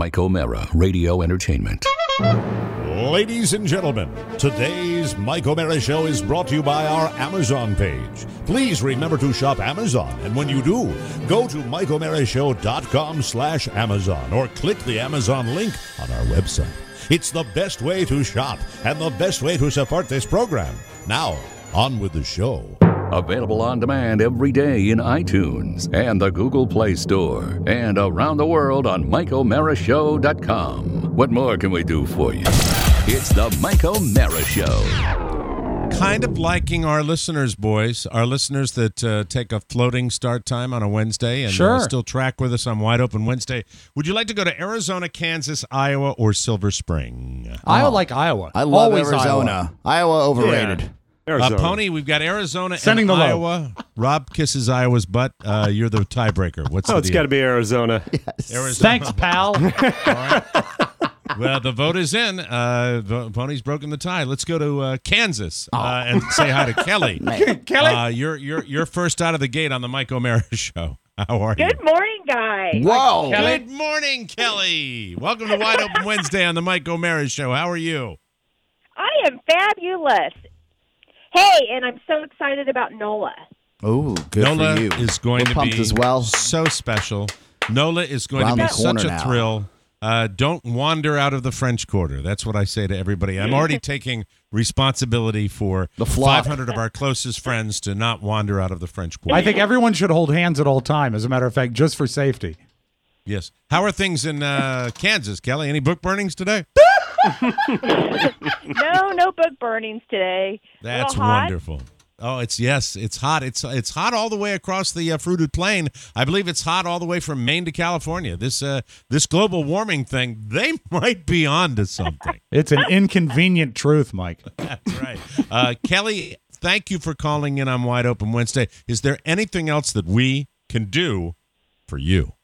Mike O'Mara Radio Entertainment. Ladies and gentlemen, today's Mike O'Mara Show is brought to you by our Amazon page. Please remember to shop Amazon, and when you do, go to MikeO'MaraShow.com/Amazon or click the Amazon link on our website. It's the best way to shop and the best way to support this program. Now, on with the show. Available on demand every day in iTunes and the Google Play Store and around the world on MikeO'MaraShow.com. What more can we do for you? It's the Mike O'Mara Show. Kind of liking our listeners, boys. Our listeners that take a floating start time on a Wednesday and still track with us on Wide Open Wednesday. Would you like to go to Arizona, Kansas, Iowa, or Silver Spring? I like Iowa. I love Arizona. Iowa overrated. Yeah. Pony, we've got Arizona Sending and the Iowa. Rob kisses Iowa's butt. You're the tiebreaker. What's the it's got to be Arizona. Yes. Arizona. Thanks, pal. All right. Well, the vote is in. Pony's broken the tie. Let's go to Kansas and say hi to Kelly. Kelly? You're first out of the gate on the Mike O'Mara Show. How are you? Good morning, guys. Whoa. Good morning, Kelly. Welcome to Wide Open Wednesday on the Mike O'Mara Show. How are you? I am fabulous. Hey, and I'm so excited about NOLA. Oh, good NOLA for you. is going to pumped be as well. so special. NOLA is going Around to be the corner such a now. thrill. Don't wander out of the French Quarter. That's what I say to everybody. I'm already taking responsibility for The flock. 500 of our closest friends to not wander out of the French Quarter. I think everyone should hold hands at all time, as a matter of fact, just for safety. Yes. How are things in Kansas, Kelly? Any book burnings today? No book burnings today. That's Little hot. wonderful. Oh, it's hot. It's hot all the way across the fruited plain. I believe it's hot all the way from Maine to California. This global warming thing, they might be on to something. It's an inconvenient truth, Mike. That's right. Kelly, thank you for calling in on Wide Open Wednesday. Is there anything else that we can do for you?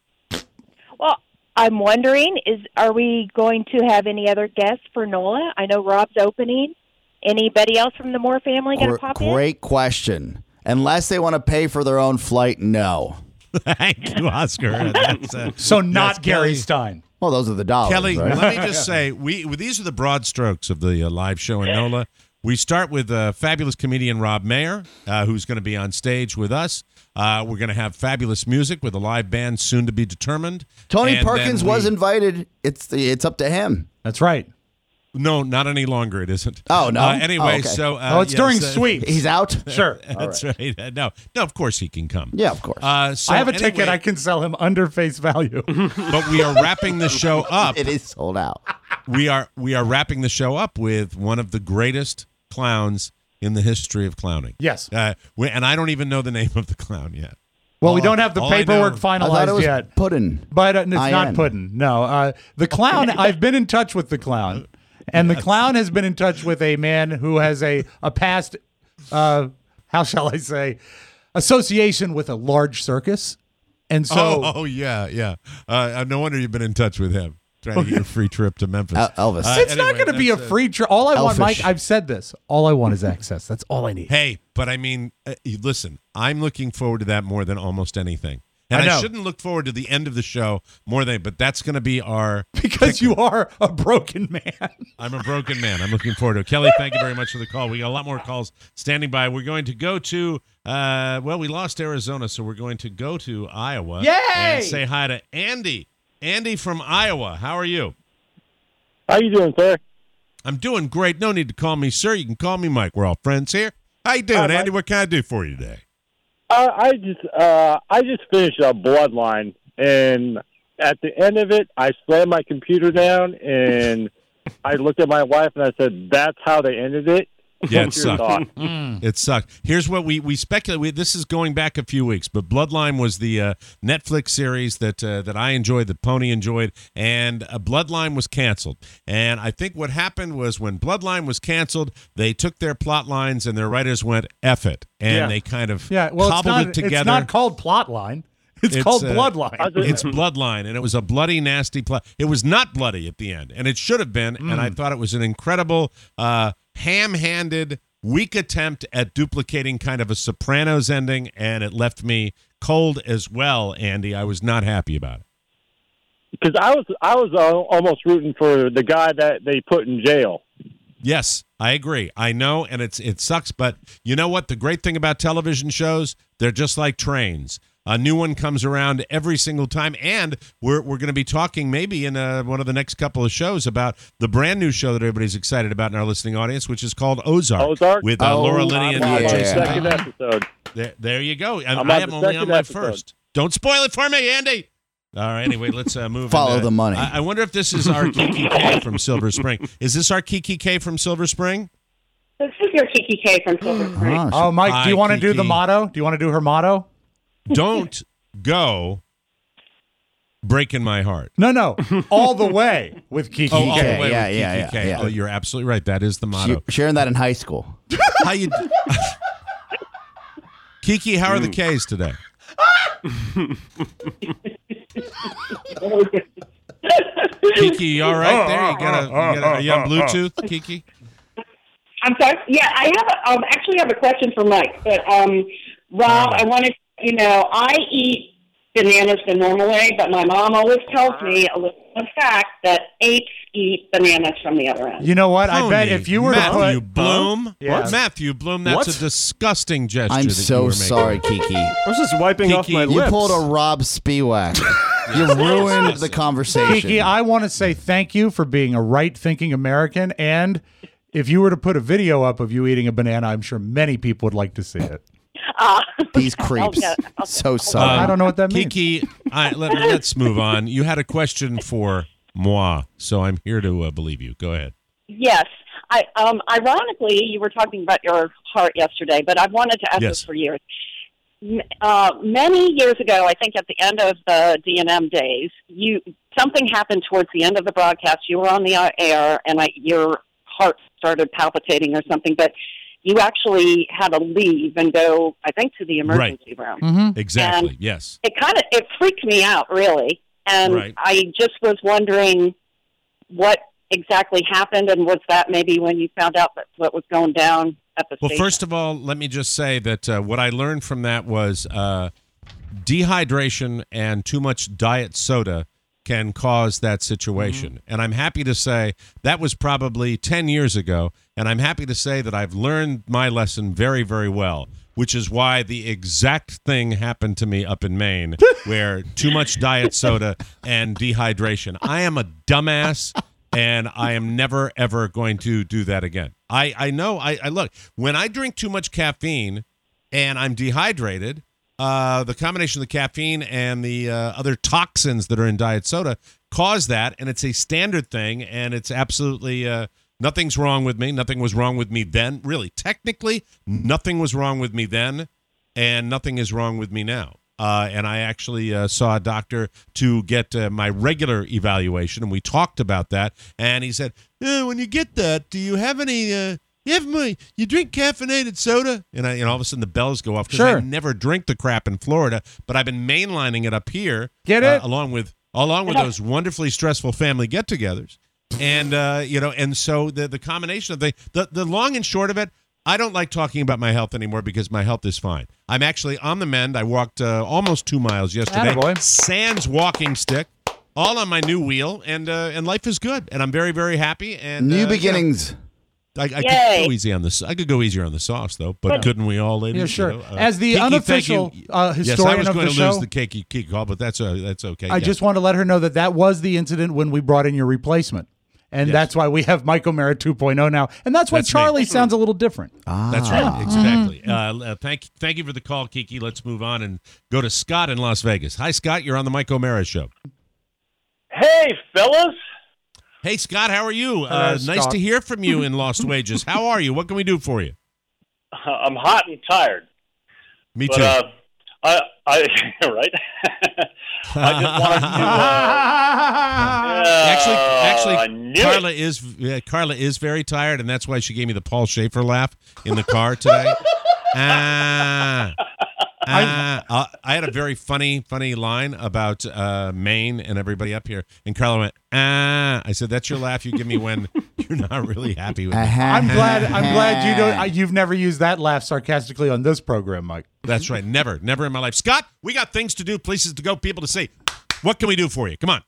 Well, I'm wondering, are we going to have any other guests for NOLA? I know Rob's opening. Anybody else from the Moore family going to pop in? Great question. Unless they want to pay for their own flight, no. Thank you, Oscar. So not that's Gary Kelly. Stein. Well, those are the dollars, Kelly, right? let me just say, these are the broad strokes of the live show in NOLA. We start with fabulous comedian Rob Mayer, who's going to be on stage with us. We're going to have fabulous music with a live band soon to be determined. Tony And Perkins then was invited. It's up to him. That's right. No, not any longer. It isn't. Oh, no? Anyway, Oh, okay. so it's during sweeps. He's out? Sure. That's right. No, of course he can come. Yeah, of course. So I have a anyway, ticket. I can sell him under face value. But we are wrapping the show up. It is sold out. We are wrapping the show up with one of the greatest clowns in the history of clowning. Yes. And I don't even know the name of the clown yet. Well, we don't have the all I paperwork know- I thought it finalized was yet. pudding. But it's not IN. pudding. No. The clown, I've been in touch with the clown. And the clown has been in touch with a man who has a past, how shall I say, association with a large circus. And so yeah. No wonder you've been in touch with him, trying to get a free trip to Memphis. Elvis. it's not going to be a free trip. All I want, Elfish. Mike, I've said this. All I want is access. That's all I need. Hey, but I mean, listen, I'm looking forward to that more than almost anything. And I know. shouldn't look forward to the end of the show more than, but that's going to be our. Because you are a broken man. I'm a broken man. I'm looking forward to it. Kelly, thank you very much for the call. We got a lot more calls standing by. We're going to go to, we lost Arizona, so we're going to go to Iowa. Yay! And say hi to Andy. Andy from Iowa. How are you? How you doing, sir? I'm doing great. No need to call me sir. You can call me Mike. We're all friends here. How you doing, Hi, Mike. Andy? What can I do for you today? I just finished a Bloodline, and at the end of it, I slammed my computer down, and I looked at my wife, and I said, "That's how they ended it." Yeah, it What's your sucked. thought? It sucked. Here's what we speculate. This is going back a few weeks, but Bloodline was the Netflix series that I enjoyed, that Pony enjoyed, and Bloodline was canceled. And I think what happened was when Bloodline was canceled, they took their plot lines and their writers went, F it. And they kind of cobbled it together. It's not called Plotline. It's called Bloodline. It's Bloodline, and it was a bloody, nasty plot. It was not bloody at the end, and it should have been, and I thought it was an incredible ham-handed, weak attempt at duplicating kind of a Sopranos ending, and it left me cold as well, Andy. I was not happy about it. because I was almost rooting for the guy that they put in jail. Yes, I agree. I know, and it sucks, but you know what? The great thing about television shows, they're just like trains. A new one comes around every single time, and we're going to be talking maybe in one of the next couple of shows about the brand new show that everybody's excited about in our listening audience, which is called Ozark. With Laura Linney and I'm on the Jason. second episode. There you go. I'm I on am the only on second my episode. first. Don't spoil it for me, Andy. All right, anyway, let's move. Follow the money. I wonder if this is our Kiki K from Silver Spring. Is this our Kiki K from Silver Spring? This is your Kiki K from Silver Spring. Oh, Mike, do you want to do the Kiki. motto? Do you want to do her motto? Don't go breaking my heart. No, all the way with Kiki Oh, all the K. way Yeah, with yeah, Kiki K. yeah. Oh, you're absolutely right. That is the motto. Sharing that in high school. How you, Kiki? How are the K's today? Kiki, you all right there? Are you on Bluetooth, Kiki? I'm sorry. Yeah, I have actually have a question for Mike. But Rob, I wanted I eat bananas the normal way, but my mom always tells me a little fact that apes eat bananas from the other end. You know what? I bet Tony, if you were Matthew to put Bloom, Yeah. Matthew Bloom, that's What? a disgusting gesture. I'm that you so were making. sorry, Kiki. I was just wiping off Kiki, my you You lips. pulled a Rob Spiewak. You ruined the conversation. Kiki, I want to say thank you for being a right-thinking American. And if you were to put a video up of you eating a banana, I'm sure many people would like to see it. These creeps. So sorry. I don't know what that means. Kiki, let's move on. You had a question for moi, so I'm here to believe you. Go ahead. Yes. Ironically, you were talking about your heart yesterday, but I've wanted to ask Yes. this for years. Many years ago, I think at the end of the D&M days, something happened towards the end of the broadcast. You were on the air, and your heart started palpitating or something, but you actually had to leave and go, I think, to the emergency room. Mm-hmm. Exactly. And yes. It freaked me out, really. And Right. I just was wondering what exactly happened, and was that maybe when you found out that what was going down at the Well, station? first of all, let me just say that what I learned from that was dehydration and too much diet soda can cause that situation. And I'm happy to say that was probably 10 years ago, and I'm happy to say that I've learned my lesson very, very well, which is why the exact thing happened to me up in Maine, where too much diet soda and dehydration. I am a dumbass, and I am never, ever going to do that again. I know, I look, when I drink too much caffeine and I'm dehydrated, the combination of the caffeine and the other toxins that are in diet soda cause that, and it's a standard thing, and it's absolutely nothing's wrong with me. Nothing was wrong with me then. Really, technically, nothing was wrong with me then, and nothing is wrong with me now. And I actually saw a doctor to get my regular evaluation, and we talked about that. And he said, "When you get that, do you have any? You drink caffeinated soda?" And all of a sudden the bells go off because Sure. I never drink the crap in Florida, but I've been mainlining it up here. Get it? Along with those wonderfully stressful family get-togethers, and and so the combination of the long and short of it. I don't like talking about my health anymore because my health is fine. I'm actually on the mend. I walked almost 2 miles yesterday. Attaboy. Sans walking stick, all on my new wheel, and life is good. And I'm very, very happy. And New beginnings. I could Yay. go easy on this. I could go easier on the sauce, though. But couldn't we all, ladies? Yeah, sure. You know, As the Kiki, unofficial thank you. Yes, I historian was of going the to show, lose the Kiki call, but that's okay. I Yeah. just want to let her know that was the incident when we brought in your replacement. And Yes. that's why we have Mike O'Mara 2.0 now. And that's why That's me. Charlie sounds a little different. That's right. Exactly. Thank you for the call, Kiki. Let's move on and go to Scott in Las Vegas. Hi, Scott. You're on the Mike O'Mara Show. Hey, fellas. Hey, Scott. How are you? Hello, Nice Scott. to hear from you in Lost Wages. How are you? What can we do for you? I'm hot and tired. Me But, too. I right? I just wanted to. I Actually, knew Carla is very tired, and that's why she gave me the Paul Schaefer laugh in the car today. I had a very funny line about Maine and everybody up here, and Carla went, I said, "That's your laugh you give me when you're not really happy with me." I'm glad you've never used that laugh sarcastically on this program, Mike. That's right. Never in my life. Scott, we got things to do, places to go, people to see. What can we do for you? Come on.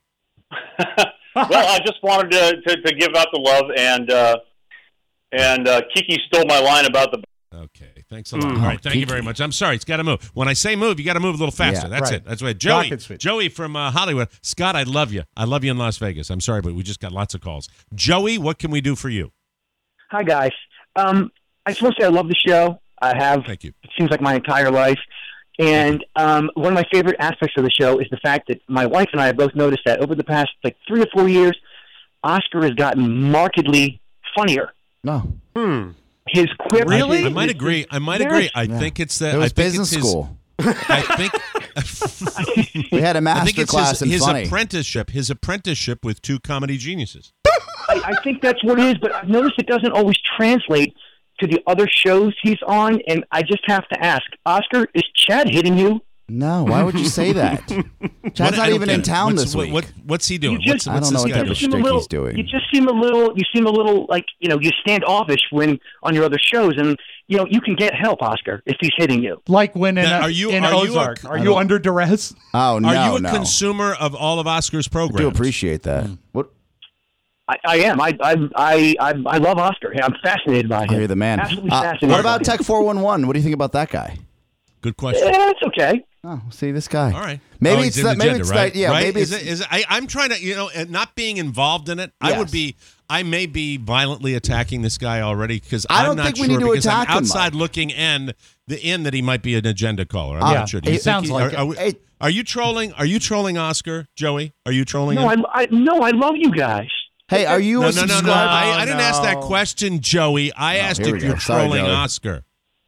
Well, I just wanted to give out the love, and Kiki stole my line about the. Okay, thanks a lot. All right, thank you very much. I'm sorry, it's got to move. When I say move, you got to move a little faster. Yeah, That's right. it. That's right. Rocket switch. Joey from Hollywood. Scott, I love you. I love you in Las Vegas. I'm sorry, but we just got lots of calls. Joey, what can we do for you? Hi, guys. I just want to say I love the show. I have. Thank you. It seems like my entire life. And one of my favorite aspects of the show is the fact that my wife and I have both noticed that over the past 3 or 4 years, Oscar has gotten markedly funnier. No. His quip. Really? I might agree. I think it's that. It was I think business it's his- school. I think. We had a I master think it's class in his funny. apprenticeship with two comedy geniuses. I think that's what it is, but I've noticed it doesn't always translate to the other shows he's on, and I just have to ask, Oscar, is Chad hitting you? No, why would you say that? Chad's not even in town this week. What's he doing? You just- I don't know what type of shtick he's doing. You just seem a little like, you standoffish when on your other shows, and, you can get help, Oscar, if he's hitting you. Like when in, Now, in Ozark. Are you under duress? Oh, no, Are you a no. consumer of all of Oscar's I programs? do appreciate that. What? I am. I love Oscar. I'm fascinated by him. You're the man. Absolutely fascinated. What about by him. Tech 411? What do you think about that guy? Good question. Yeah, it's okay. Oh, see this guy. All right. Maybe he's it's in that. the Maybe gender, it's right? that. Yeah. Right? Maybe is it's. I'm trying to, and not being involved in it. Yes. I may be violently attacking this guy already because I don't I'm not think we sure need to because attack I'm him, outside Mike. looking in that he might be an agenda caller. I'm Yeah, not sure. Do you it think sounds like it. Are you trolling? Are you trolling Oscar, Joey? Are you trolling No, him? I love you guys. Hey, are you No. a subscriber? I didn't ask that no. question, Joey. I asked here if we you're go. Sorry, trolling Joey. Oscar.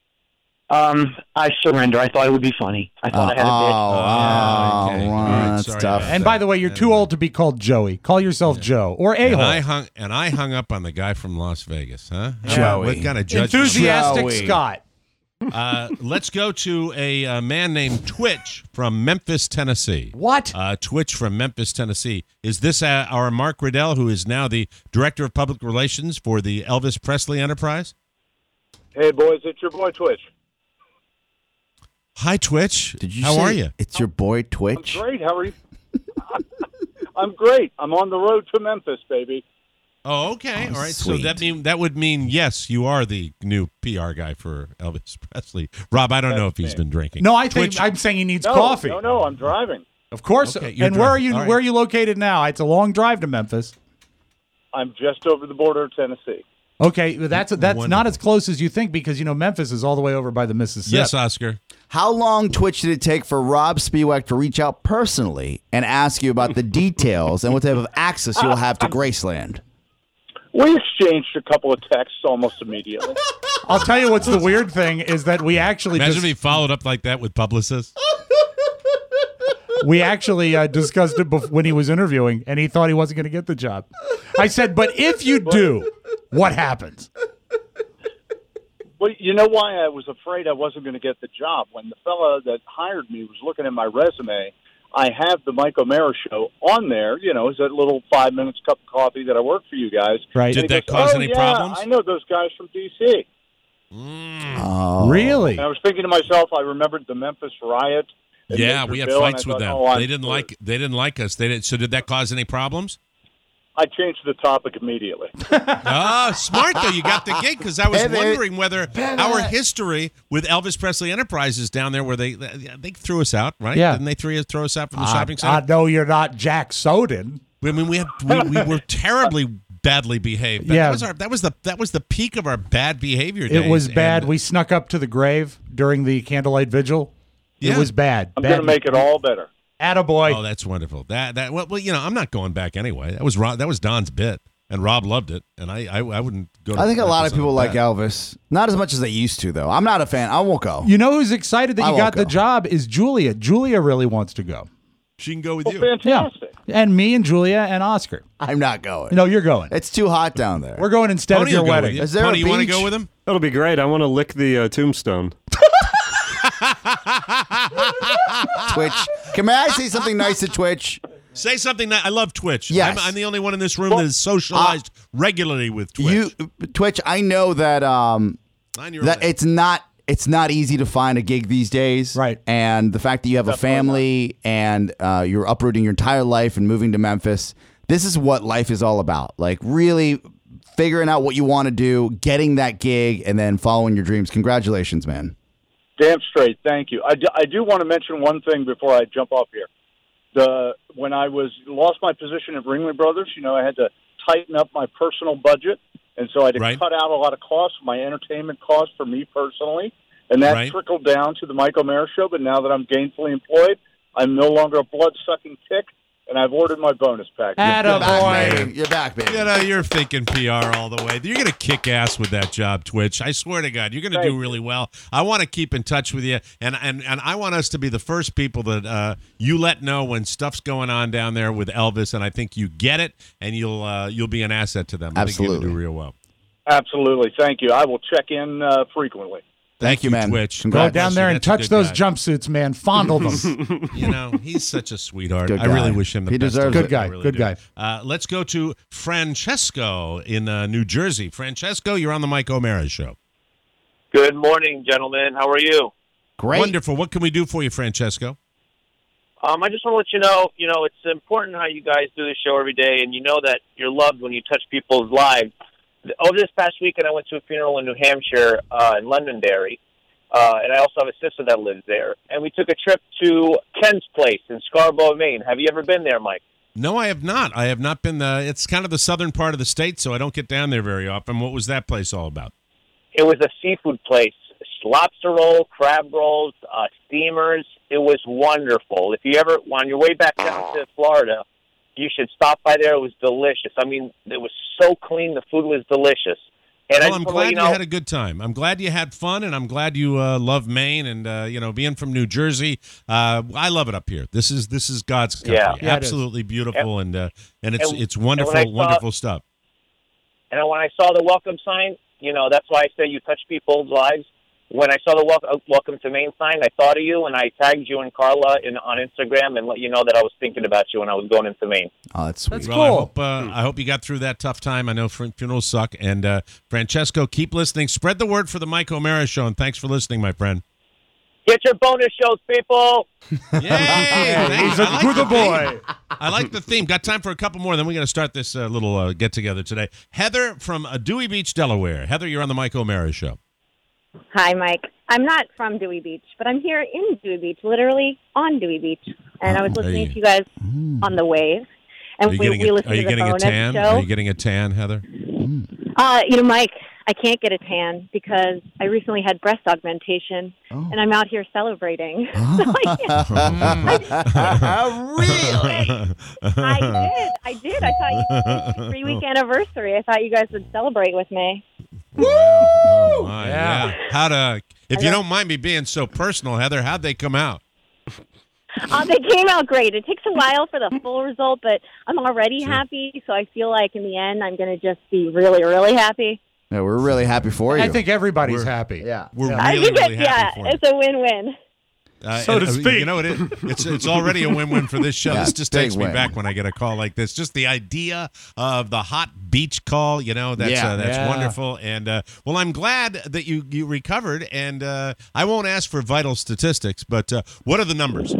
I surrender. I thought it would be funny. I thought I had a okay. Oh, All right, that's sorry tough. about And by the way, you're too old to be called Joey. Call yourself Joe or And I A-hole. hung up on the guy from Las Vegas, huh? Joey. What kind of judge? Enthusiastic Joey. Scott. Let's go to a man named Twitch from Memphis, Tennessee. What? Twitch from Memphis, Tennessee. Is this our Mark Riddell, who is now the Director of Public Relations for the Elvis Presley Enterprise? Hey, boys, it's your boy Twitch. Hi, Twitch. Did you How say are you? It's your boy I'm Twitch. great. How are you? I'm great. I'm on the road to Memphis, baby. Oh, okay. Oh, All right. sweet. So that would mean yes, you are the new PR guy for Elvis Presley. Rob, I don't know if he's been drinking. No, I think Twitch- I'm saying he needs No, coffee. No, I'm driving. Of course. Okay, you're and where are driving. you? All right. Where are you located now? It's a long drive to Memphis. I'm just over the border of Tennessee. Okay, well, that's not Wonderful. as close as you think because Memphis is all the way over by the Mississippi. Yes, Oscar. How long, Twitch, did it take for Rob Spiewak to reach out personally and ask you about the details and what type of access you'll have to Graceland? We exchanged a couple of texts almost immediately. I'll tell you what's the weird thing is that we actually Imagine if he followed up like that with publicists. discussed it when he was interviewing, and he thought he wasn't going to get the job. I said, but if you do, what happens? Well, you know why I was afraid I wasn't going to get the job? When the fella that hired me was looking at my resume, I have the Mike O'Mara show on there. It's that little 5 minutes cup of coffee that I work for you guys. Right. Did And he that goes, cause "Oh, any yeah, problems? I know those guys from D.C. Oh. Really? And I was thinking to myself, I remembered the Memphis riot. and Yeah, Major we had Bill, and fights I with thought, them. "Oh, I'm They didn't like us. So did that cause any problems? I changed the topic immediately. Oh, smart though. You got the gig because I was Pivot. wondering whether our history with Elvis Presley Enterprises down there, where they threw us out, right? Yeah. Didn't they throw us out from the shopping I center? know you're not Jack Soden. I mean, we were terribly badly behaved. But Yeah. that was the peak of our bad behavior. It was days, bad. and- We snuck up to the grave during the candlelight vigil. Yeah. It was bad. I'm Bad. going to make it all better. Attaboy. Oh, that's wonderful. Well, I'm not going back anyway. That was Don's bit, and Rob loved it, and I wouldn't go. I think a lot of people like that. Elvis. Not as much as they used to, though. I'm not a fan. I won't go. You know who's excited that I you won't got the go. job is Julia. Julia really wants to go. She can go with Well, you. fantastic. And me and Julia and Oscar. I'm not going. No, you're going. It's too hot down there. We're going instead Pony of your will go with wedding. you. Is there Pony, a you want to beach? go with him? That'll be great. I want to lick the tombstone. Twitch. May I say something nice to Twitch? Say something that I love Twitch. Yes. I'm the only one in this room that is socialized regularly with Twitch. Twitch, I know that 9-year-old. that it's it's not easy to find a gig these days. Right. And the fact that you have a family and you're uprooting your entire life and moving to Memphis, this is what life is all about. Like really figuring out what you want to do, getting that gig, and then following your dreams. Congratulations, man. Damn straight. Thank you. I do want to mention one thing before I jump off here. When I lost my position at Ringling Brothers, I had to tighten up my personal budget, and so I had to cut out a lot of costs, my entertainment costs for me personally, and that trickled down to the Mike O'Mara Show. But now that I'm gainfully employed, I'm no longer a blood-sucking tick, and I've ordered my bonus package. Attaboy. You're back, baby. You're thinking PR all the way. You're going to kick ass with that job, Twitch. I swear to God, you're going to do really well. I want to keep in touch with you, and I want us to be the first people that you let know when stuff's going on down there with Elvis, and I think you get it, and you'll be an asset to them. I think you're going to do real well. Absolutely. Thank you. I will check in frequently. Thank you, man. Twitch. Go down there and touch those jumpsuits, man. Fondle them. He's such a sweetheart. Good I really guy. wish him the He best. deserves Good it. guy. I really Good do. guy. Let's go to Francesco in New Jersey. Francesco, you're on the Mike O'Mara Show. Good morning, gentlemen. How are you? Great. Wonderful. What can we do for you, Francesco? I just want to let you know, it's important how you guys do the show every day, and you know that you're loved when you touch people's lives. Over this past weekend, I went to a funeral in New Hampshire in Londonderry. And I also have a sister that lives there. And we took a trip to Ken's place in Scarborough, Maine. Have you ever been there, Mike? No, I have not. I have not been. It's kind of the southern part of the state, so I don't get down there very often. What was that place all about? It was a seafood place. Lobster roll, crab rolls, steamers. It was wonderful. If you ever, on your way back down to Florida, you should stop by there. It was delicious. I mean, it was so clean. The food was delicious. And I'm glad you had a good time. I'm glad you had fun, and I'm glad you love Maine. And being from New Jersey, I love it up here. This is God's country. Yeah, absolutely beautiful, and it's wonderful, wonderful stuff. And when I saw the welcome sign, that's why I say you touch people's lives. When I saw the welcome to Maine sign, I thought of you, and I tagged you and Carla on Instagram and let you know that I was thinking about you when I was going into Maine. Oh, that's sweet. That's Well, cool. I hope you got through that tough time. I know funerals suck. And Francesco, keep listening. Spread the word for the Mike O'Mara Show, and thanks for listening, my friend. Get your bonus shows, people. Yay! He's a good boy. I like the theme. Got time for a couple more, then we're going to start this little get-together today. Heather from Dewey Beach, Delaware. Heather, you're on the Mike O'Mara Show. Hi, Mike. I'm not from Dewey Beach, but I'm here in Dewey Beach, literally on Dewey Beach. And I was listening to you guys on the wave. And we listened Are you to the getting a bonus tan? show. Are you getting a tan, Heather? Mike, I can't get a tan because I recently had breast augmentation, and I'm out here celebrating. So I can't. Really? I did. I thought you did. 3-week anniversary. I thought you guys would celebrate with me. Woo! Oh, my, yeah. If you don't mind me being so personal, Heather, how'd they come out? They came out great. It takes a while for the full result, but I'm already happy, so I feel like in the end I'm going to just be really, really happy. Yeah, we're really happy for you. I think everybody's happy. Yeah. We're I really, think really happy for you. it's a win-win. So to speak. You know, it's already a win-win for this show. Yeah, This just big takes me win. back when I get a call like this. Just the idea of the hot beach call, that's wonderful. And, well, I'm glad that you recovered. And I won't ask for vital statistics, but what are the numbers?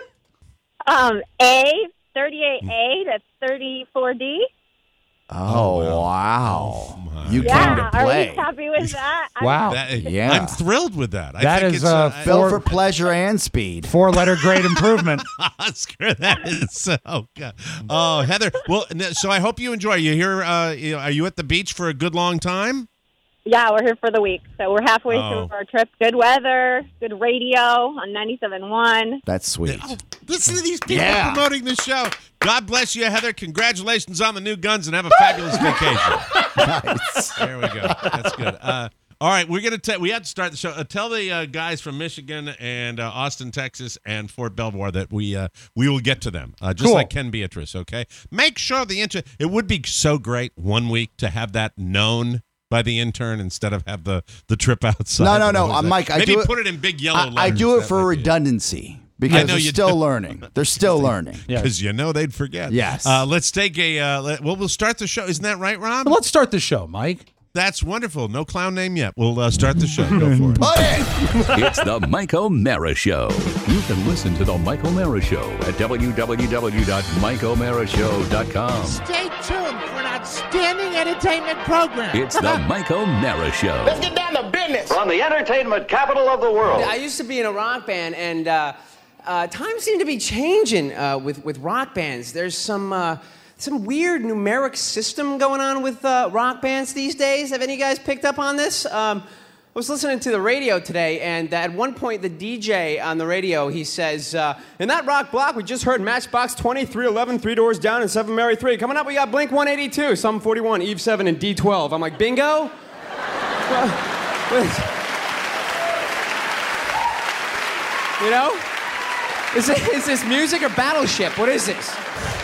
A, 38A to 34D. Oh, wow. You came to Are play. we happy with that? Wow. Yeah. I'm thrilled with that. That think is, it's, Built for pleasure and speed. 4-letter grade improvement. Oscar, that is so good. Oh, Heather. Well, so I hope you enjoy. You here? Are you at the beach for a good long time? Yeah, we're here for the week. So we're halfway Oh. through our trip. Good weather, good radio on 97.1. That's sweet. Listen to these people Yeah. promoting the show. God bless you, Heather. Congratulations on the new guns, and have a fabulous vacation. Nice. There we go. That's good. All right, we had to start the show. Tell the guys from Michigan and Austin, Texas, and Fort Belvoir that we will get to them, just Cool. like Ken Beatrice. Okay, make sure it would be so great 1 week to have that known by the intern instead of have the trip outside. No. Mike, I maybe do it. put it in big yellow letters. I do it That for might be redundancy I because know they're you still do. learning. They're still learning. because they'd forget. Yes. Let's take we'll start the show. Isn't that right, Rob? Let's start the show, Mike. That's wonderful. No clown name yet. We'll start the show. Go for it. It's the Mike O'Mara Show. You can listen to the Mike O'Mara Show at www.mikeomarashow.com. Stay tuned for an outstanding entertainment program. It's the Mike O'Mara Show. Let's get down to business. From the entertainment capital of the world. I used to be in a rock band, and times seem to be changing with rock bands. There's some weird numeric system going on with rock bands these days. Have any of you guys picked up on this? I was listening to the radio today, and at one point the DJ on the radio, he says, in that rock block, we just heard Matchbox 20, 311, Three Doors Down, and 7 Mary 3. Coming up, we got Blink 182, Sum 41, Eve 7, and D12. I'm like, bingo? You know? Is this music or Battleship? What is this?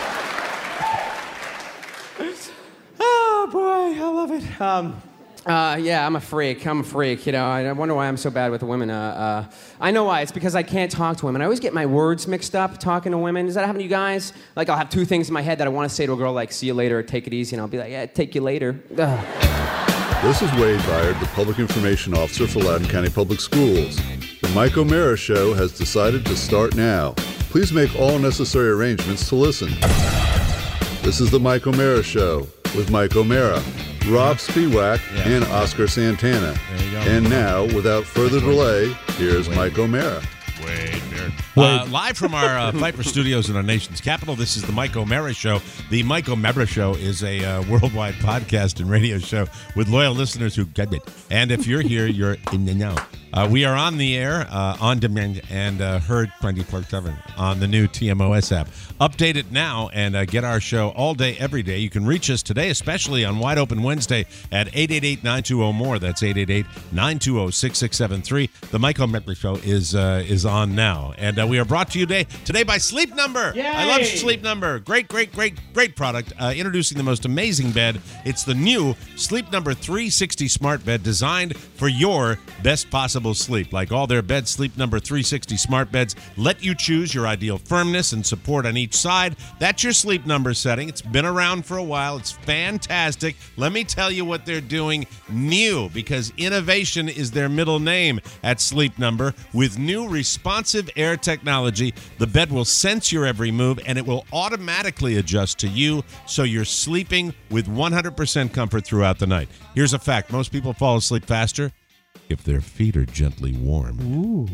Oh, boy, I love it. Yeah, I'm a freak. You know, I wonder why I'm so bad with women. I know why. It's because I can't talk to women. I always get my words mixed up talking to women. Does that happen to you guys? Like, I'll have two things in my head that I want to say to a girl, like, see you later or take it easy, and I'll be like, yeah, take you later. Ugh. This is Wade Byard, the Public Information Officer for Loudoun County Public Schools. The Mike O'Mara Show has decided to start now. Please make all necessary arrangements to listen. This is the Mike O'Mara Show with Mike O'Mara, Rob Spiewak, and Oscar Santana. And now, without further delay, here's Mike O'Mara. Live from our Viper Studios in our nation's capital, this is the Mike O'Mara Show. The Mike O'Mara Show is a worldwide podcast and radio show with loyal listeners who get it. And if you're here, you're in the know. We are on the air, on demand, and heard 24/7 on the new TMOS app. Update it now and get our show all day, every day. You can reach us today, especially on Wide Open Wednesday at 888-920-MORE. That's 888-920-6673. The Mike O'Mara Show is on now. And we are brought to you today by Sleep Number. Yay! I love Sleep Number. Great product. Introducing the most amazing bed. It's the new Sleep Number 360 smart bed designed for your best possible sleep. Like all their beds, Sleep Number 360 smart beds let you choose your ideal firmness and support on each side. That's your Sleep Number setting. It's been around for a while. It's fantastic. Let me tell you what they're doing new, because innovation is their middle name at Sleep Number. With new responsive air technology, the bed will sense your every move and it will automatically adjust to you, so you're sleeping with 100% comfort throughout the night. Here's a fact. Most people fall asleep faster if their feet are gently warm. Ooh.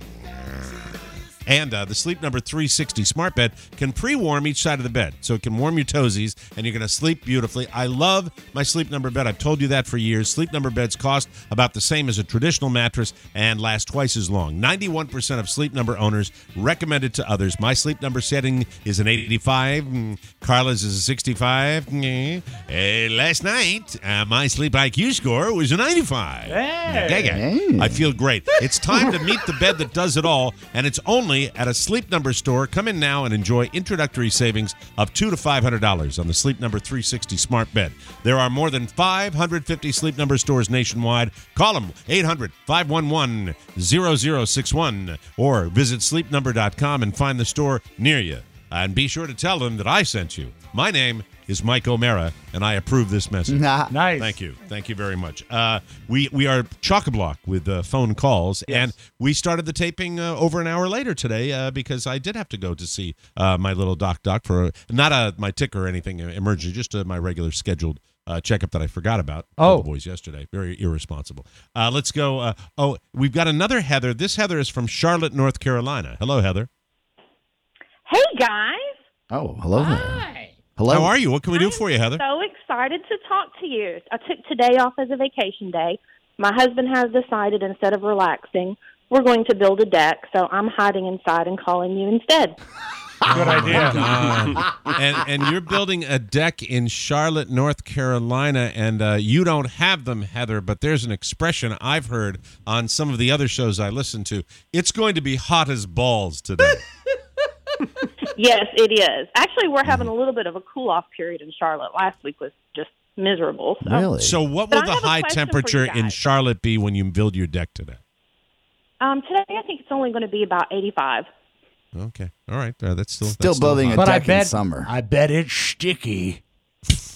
And the Sleep Number 360 smart bed can pre-warm each side of the bed, so it can warm your toesies, and you're going to sleep beautifully. I love my Sleep Number bed. I've told you that for years. Sleep Number beds cost about the same as a traditional mattress and last twice as long. 91% of Sleep Number owners recommend it to others. My Sleep Number setting is an 85. Carla's is a 65. Last night, my Sleep IQ score was a 95. Hey. I feel great. It's time to meet the bed that does it all, and it's only at a Sleep Number store. Come in now and enjoy introductory savings of $200 to $500 on the Sleep Number 360 smart bed. There are more than 550 Sleep Number stores nationwide. Call them 800-511-0061 or visit sleepnumber.com and find the store near you. And be sure to tell them that I sent you. My name is Mike O'Mara, and I approve this message. Nice. Thank you. Thank you very much. We are chock-a-block with phone calls, and we started the taping over an hour later today because I did have to go to see my little doc for not my tick or anything emergency, just my regular scheduled checkup that I forgot about. The boys yesterday. Very irresponsible. Let's go. We've got another Heather. This Heather is from Charlotte, North Carolina. Hello, Heather. Hey, guys. Oh, hello there. Hi. Hello. How are you? What can we do for you, Heather? So excited to talk to you. I took today off as a vacation day. My husband has decided instead of relaxing, we're going to build a deck, so I'm hiding inside and calling you instead. Good idea. And you're building a deck in Charlotte, North Carolina, and you don't have them, Heather, but there's an expression I've heard on some of the other shows I listen to. It's going to be hot as balls today. Yes, it is. Actually, we're having a little bit of a cool-off period in Charlotte. Last week was just miserable. So. Really? So what will the high temperature in Charlotte be when you build your deck today? Today, I think it's only going to be about 85. Okay. All right. That's still building hot. a deck in summer. I bet it's sticky.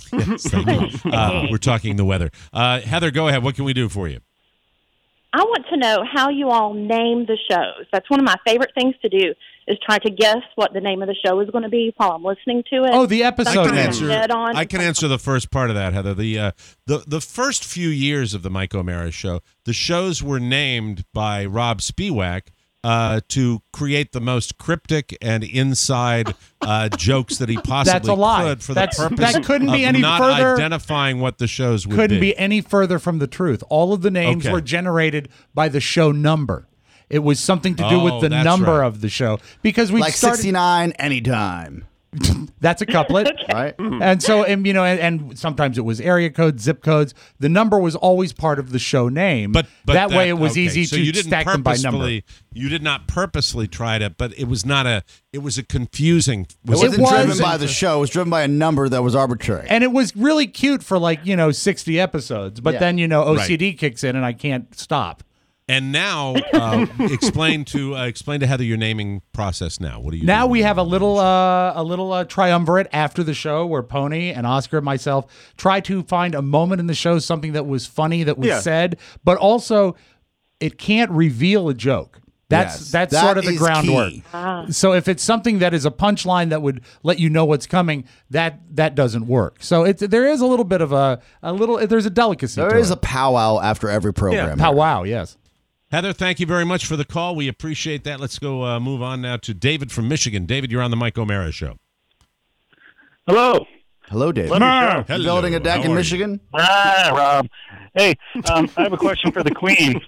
Yes, thank you. We're talking the weather. Heather, go ahead. What can we do for you? I want to know how you all name the shows. That's one of my favorite things to do, is try to guess what the name of the show is going to be while I'm listening to it. Oh, the episode I can answer the first part of that, Heather. The first few years of the Mike O'Mara Show, the shows were named by Rob Spiewak to create the most cryptic and inside jokes that he possibly That's a lie. could for That's- the purpose that couldn't be of any not further- identifying what the shows would Couldn't be any further from the truth. All of the names Okay. were generated by the show number. It was something to do Oh, with the that's number right. of the show because we Like started 69 anytime. That's a couplet, right? And so, and sometimes it was area codes, zip codes. The number was always part of the show name, But that way it was okay, easy so to you didn't stack them by number. purposefully- You did not purposely try to, but it was not a. It was a confusing. It wasn't driven by the show. It was driven by a number that was arbitrary. And it was really cute for 60 episodes, but Yeah. then OCD Right. kicks in and I can't stop. And now, explain to Heather your naming process. Now, what do you? Now do? we have a little triumvirate after the show where Pony and Oscar and myself try to find a moment in the show, something that was funny that was Yeah. said, but also it can't reveal a joke. That's Yes, sort of that the is groundwork. key. So if it's something that is a punchline that would let you know what's coming, that doesn't work. So there is a little bit of there's a delicacy. There to is it. a powwow after every program. Powwow, yes. Heather, thank you very much for the call. We appreciate that. Let's go move on now to David from Michigan. David, you're on the Mike O'Mara Show. Hello. Hello, David. Love your show. You building a deck How in are Michigan? Rob. Hey, I have a question for the Queen.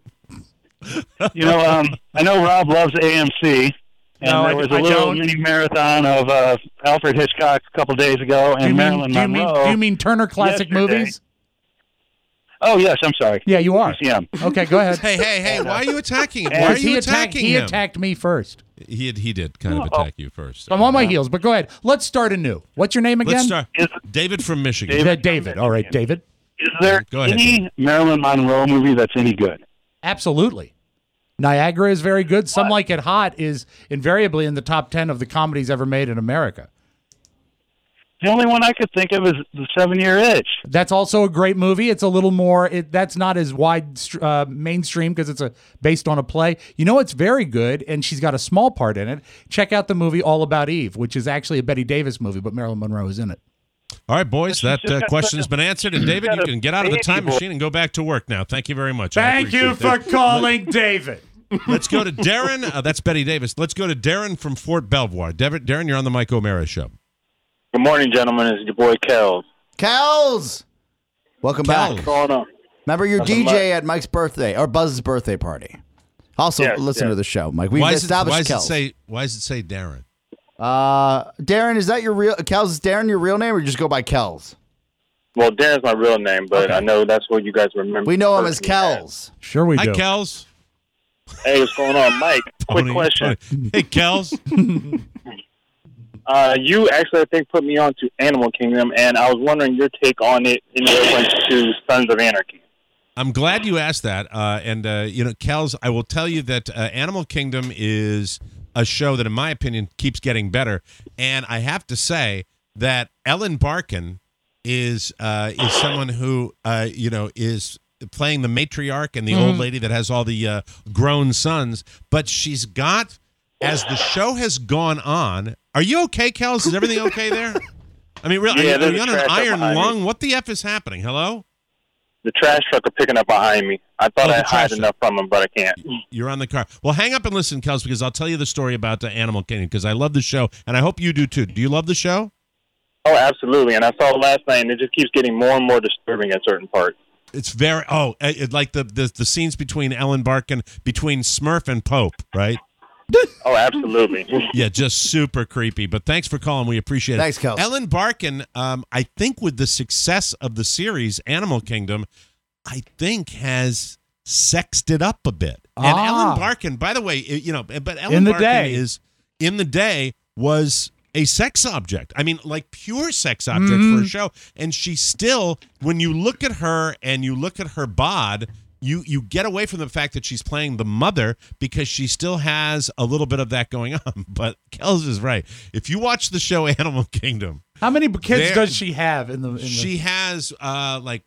I know Rob loves AMC. And No, there was a I little don't. mini marathon of Alfred Hitchcock a couple days ago, and Marilyn Monroe. Do you mean Turner Classic yesterday. Movies? Oh, yes, I'm sorry. Yeah, you are. PCM. Okay, go ahead. Hey! Why are you attacking him? Why are Because you he attacking he him? attacked me first. He did kind of attack you first. I'm on my heels, but go ahead. Let's start anew. What's your name again? Let's start. David from Michigan. David. All right, David. Is there Go ahead, any Marilyn Monroe movie that's any good? Absolutely. Niagara is very good. Some Like It Hot is invariably in the top 10 of the comedies ever made in America. The only one I could think of is The 7-Year Itch. That's also a great movie. It's a little more. That's not as wide mainstream because it's based on a play. You know, it's very good, and she's got a small part in it. Check out the movie All About Eve, which is actually a Betty Davis movie, but Marilyn Monroe is in it. All right, boys, that just got question such has been answered. And David, you can get out of the time machine and go back to work now. Thank you very much. I Thank you appreciate for that. calling, David. Let's go to Darren. That's Betty Davis. Let's go to Darren from Fort Belvoir. Darren, you're on the Mike O'Mara Show. Good morning, gentlemen. It's your boy Kel. Kels! Welcome back. What's going on? Remember your Nothing DJ at Mike's birthday, or Buzz's birthday party. Also, Yes, listen yes. to the show, Mike. We've Why does established it Kels. say Darren? Darren, is that your real Kels? Is Darren your real name, or you just go by Kels? Well, Darren's my real name, but Okay. I know that's what you guys remember. We know him as personally Kels. Sure we Hi, do. Kels. Hey, what's going on, Mike? Quick Pony, question. Pony. Hey, Kels. You actually, I think, put me on to Animal Kingdom, and I was wondering your take on it in reference to Sons of Anarchy. I'm glad you asked that. Kels, I will tell you that Animal Kingdom is a show that, in my opinion, keeps getting better. And I have to say that Ellen Barkin is someone who is playing the matriarch and the old lady that has all the grown sons. But she's got, as the show has gone on. Are you okay, Kels? Is everything okay there? I mean, really, Yeah, are you there's on a an trash truck iron behind lung? me. What the F is happening? Hello? The trash truck are picking up behind me. I thought Oh, the I'd trash hide truck. enough from them, but I can't. You're on the car. Well, hang up and listen, Kels, because I'll tell you the story about the Animal Kingdom, because I love the show, and I hope you do too. Do you love the show? Oh, absolutely. And I saw it last night, and it just keeps getting more and more disturbing at certain parts. It's very like the scenes between Ellen Barkin, between Smurf and Pope, right? Oh, absolutely. Yeah, just super creepy. But thanks for calling. We appreciate it. Thanks, Kels. Ellen Barkin, I think with the success of the series Animal Kingdom, I think has sexed it up a bit. And Ellen Barkin, by the way, but Ellen In the Barkin day. is in the day was a sex object. I mean, like pure sex object for a show. And she still, when you look at her and you look at her bod, you get away from the fact that she's playing the mother because she still has a little bit of that going on. But Kels is right. If you watch the show Animal Kingdom, How many kids does she have in the? She has like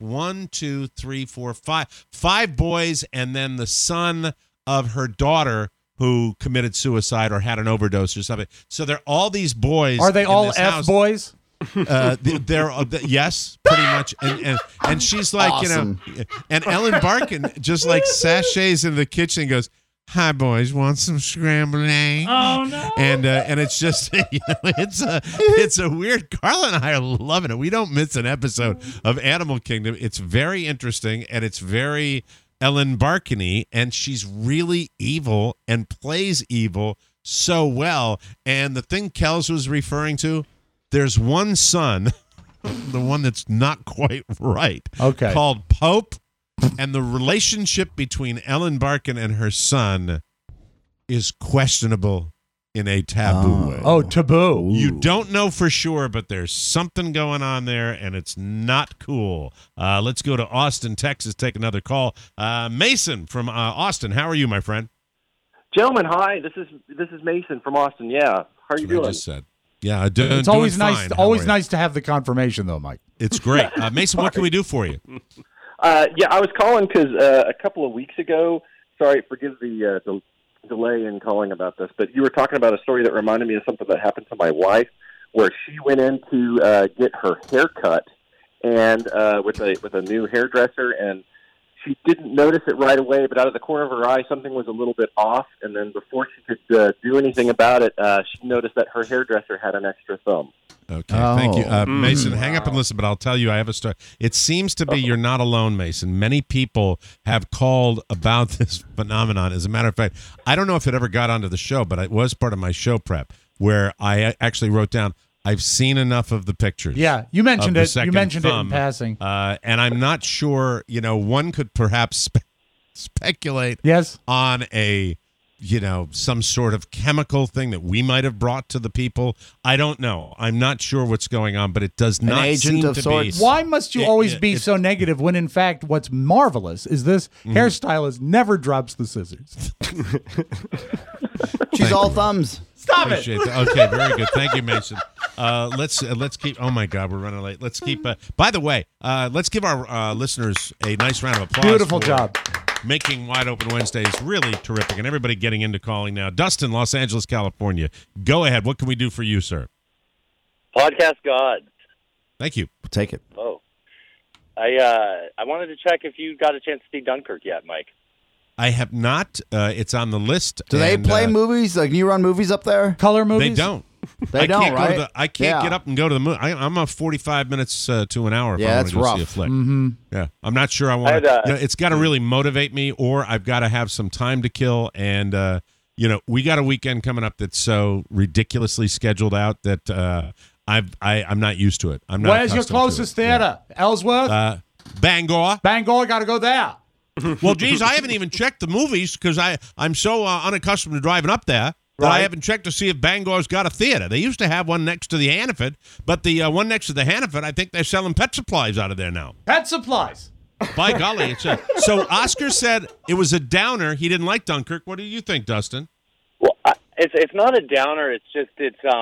5 boys, and then the son of her daughter who committed suicide or had an overdose or something. So they're all these boys. Are they all F house. boys? They're yes, pretty much. And she's like, Awesome. and Ellen Barkin just like sachets into the kitchen and goes, "Hi boys, want some scrambled eggs?" Oh no! And it's just it's a weird. Carla and I are loving it. We don't miss an episode of Animal Kingdom. It's very interesting and it's very Ellen Barkin-y, and she's really evil and plays evil so well. And the thing Kels was referring to, there's one son, the one that's not quite right, called Pope, and the relationship between Ellen Barkin and her son is questionable in a taboo way. Oh, taboo. You don't know for sure, but there's something going on there, and it's not cool. Let's go to Austin, Texas, take another call. Mason from Austin, how are you, my friend? Gentlemen, hi. This is Mason from Austin. Yeah, how are you doing? I just said. Yeah, it's always nice. Always nice to have the confirmation, though, Mike. It's great. Mason, what can we do for you? Yeah, I was calling because a couple of weeks ago. Sorry, forgive the delay in calling about this, but you were talking about a story that reminded me of something that happened to my wife, where she went in to get her hair cut, and with a new hairdresser, and she didn't notice it right away, but out of the corner of her eye, something was a little bit off, and then before she could do anything about it, she noticed that her hairdresser had an extra thumb. Okay, thank you. Mason, hang up and listen, but I'll tell you, I have a story. It seems to be you're not alone, Mason. Many people have called about this phenomenon. As a matter of fact, I don't know if it ever got onto the show, but it was part of my show prep, where I actually wrote down, I've seen enough of the pictures. Yeah, you mentioned it. You mentioned thumb, it in passing. And I'm not sure, one could perhaps speculate on some sort of chemical thing that we might have brought to the people. I don't know. I'm not sure what's going on, but it does not seem to be. Why must you always be so negative when, in fact, what's marvelous is this hairstylist never drops the scissors. She's all thumbs. Stop Appreciate it. That. Okay, very good. Thank you, Mason. Let's keep. Oh my God, we're running late. Let's keep. By the way, let's give our listeners a nice round of applause. Beautiful job. Making Wide Open Wednesdays really terrific, and everybody getting into calling now. Dustin, Los Angeles, California. Go ahead. What can we do for you, sir? Podcast gods. Thank you. We'll take it. Oh, I wanted to check if you got a chance to see Dunkirk yet, Mike. I have not. It's on the list. Do they play movies? Like, you run movies up there? Color movies? They don't. They don't, right? I can't get up and go to the movie. I'm a 45 minutes to an hour if I want to go see a flick. Mm-hmm. Yeah, I'm not sure I want to. It's got to really motivate me, or I've got to have some time to kill. And, we got a weekend coming up that's so ridiculously scheduled out that I'm not used to it. I'm not. Where's your closest theater? Yeah. Ellsworth? Bangor. Bangor, got to go there. Well, geez, I haven't even checked the movies because I'm so unaccustomed to driving up there that I haven't checked to see if Bangor's got a theater. They used to have one next to the Hannaford, but the one next to the Hannaford, I think they're selling pet supplies out of there now. Pet supplies. By golly. So Oscar said it was a downer. He didn't like Dunkirk. What do you think, Dustin? Well, it's not a downer. It's just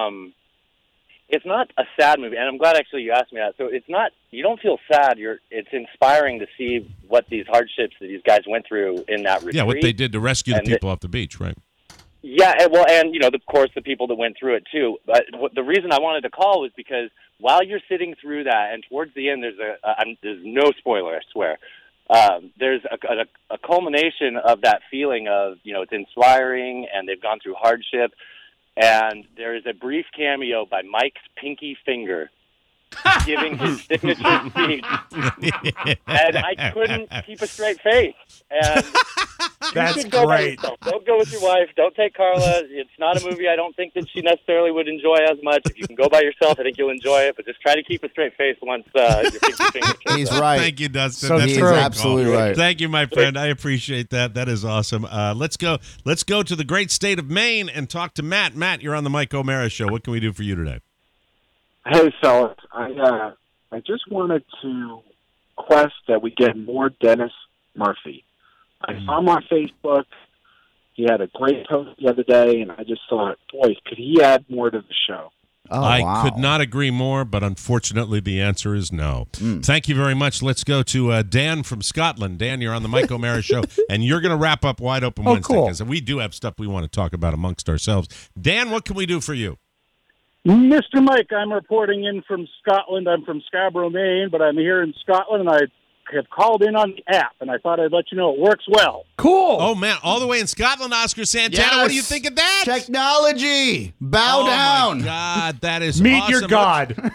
it's not a sad movie, and I'm glad actually you asked me that. So it's not. You don't feel sad. It's inspiring to see what these hardships that these guys went through in that retreat. Yeah, what they did to rescue the people off the beach, right? Yeah, well, and of course, the people that went through it too. But the reason I wanted to call was because while you're sitting through that, and towards the end, there's no spoiler, I swear. There's a culmination of that feeling of it's inspiring, and they've gone through hardship. And there is a brief cameo by Mike's pinky finger giving his signature speech. And I couldn't keep a straight face. And that's you should go great. By yourself. Don't go with your wife. Don't take Carla. It's not a movie I don't think that she necessarily would enjoy as much. If you can go by yourself, I think you'll enjoy it. But just try to keep a straight face once your pinky finger shows He's up. right. Thank you, Dustin. So That's he's absolutely right. Thank you, my friend. I appreciate that. That is awesome. Let's go to the great state of Maine and talk to Matt. Matt, you're on the Mike O'Mara Show. What can we do for you today? Hey, fellas. I just wanted to request that we get more Dennis Murphy. I saw him on Facebook. He had a great post the other day, and I just thought, boy, could he add more to the show? Oh, I wow. could not agree more, but unfortunately the answer is no. Thank you very much. Let's go to Dan from Scotland. Dan, you're on the Mike O'Mara Show, and you're going to wrap up Wide Open Wednesday because we do have stuff we want to talk about amongst ourselves. Dan, what can we do for you? Mr. Mike, I'm reporting in from Scotland. I'm from Scarborough, Maine, but I'm here in Scotland, and I have called in on the app, and I thought I'd let you know it works well. Cool. Oh, man, all the way in Scotland, Oscar Santana. Yes. What do you think of that? Technology. Bow down. Oh, my God, that is Meet awesome. your God. And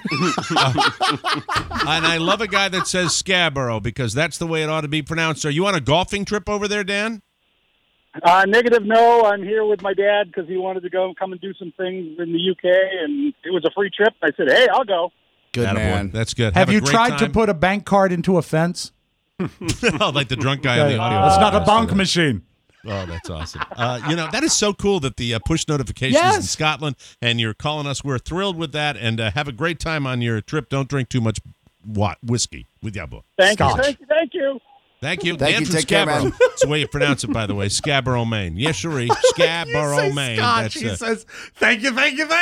I love a guy that says Scarborough because that's the way it ought to be pronounced. Are you on a golfing trip over there, Dan? Negative, no. I'm here with my dad because he wanted to come and do some things in the UK, and it was a free trip. I said, hey, I'll go. Good Attaboy. man. That's good. Have a you great tried to time. put a bank card into a fence? Oh, like the drunk guy on the audio. That's not a podcast. bank machine. Oh, that's awesome. That is so cool that the push notifications in Scotland, and you're calling us. We're thrilled with that, and have a great time on your trip. Don't drink too much whiskey with Yabo. Thank you. Thank you. Thank Dan you. from Take care, Scarborough. man. That's the way you pronounce it, by the way. Scarborough, Maine. Yes, sure. Scarborough, Maine. Scotch. He says, thank you. Thank you.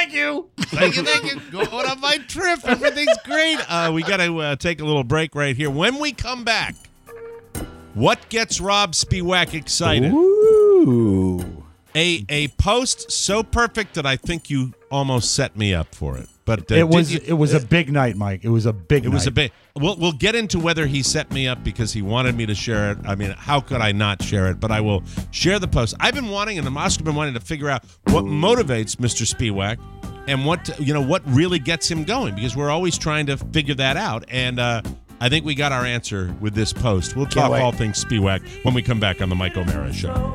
Going on my trip. Everything's great. We got to take a little break right here. When we come back, what gets Rob Spiewak excited? Ooh. A post so perfect that I think you almost set me up for it. But it was a big night, Mike. It was a big night. It was a big. We'll get into whether he set me up because he wanted me to share it. I mean, how could I not share it? But I will share the post. I've been wanting, and Oscar been wanting to figure out what motivates Mr. Spiewak and what really gets him going, because we're always trying to figure that out. And I think we got our answer with this post. We'll talk all things Spiewak when we come back on the Mike O'Mara Show.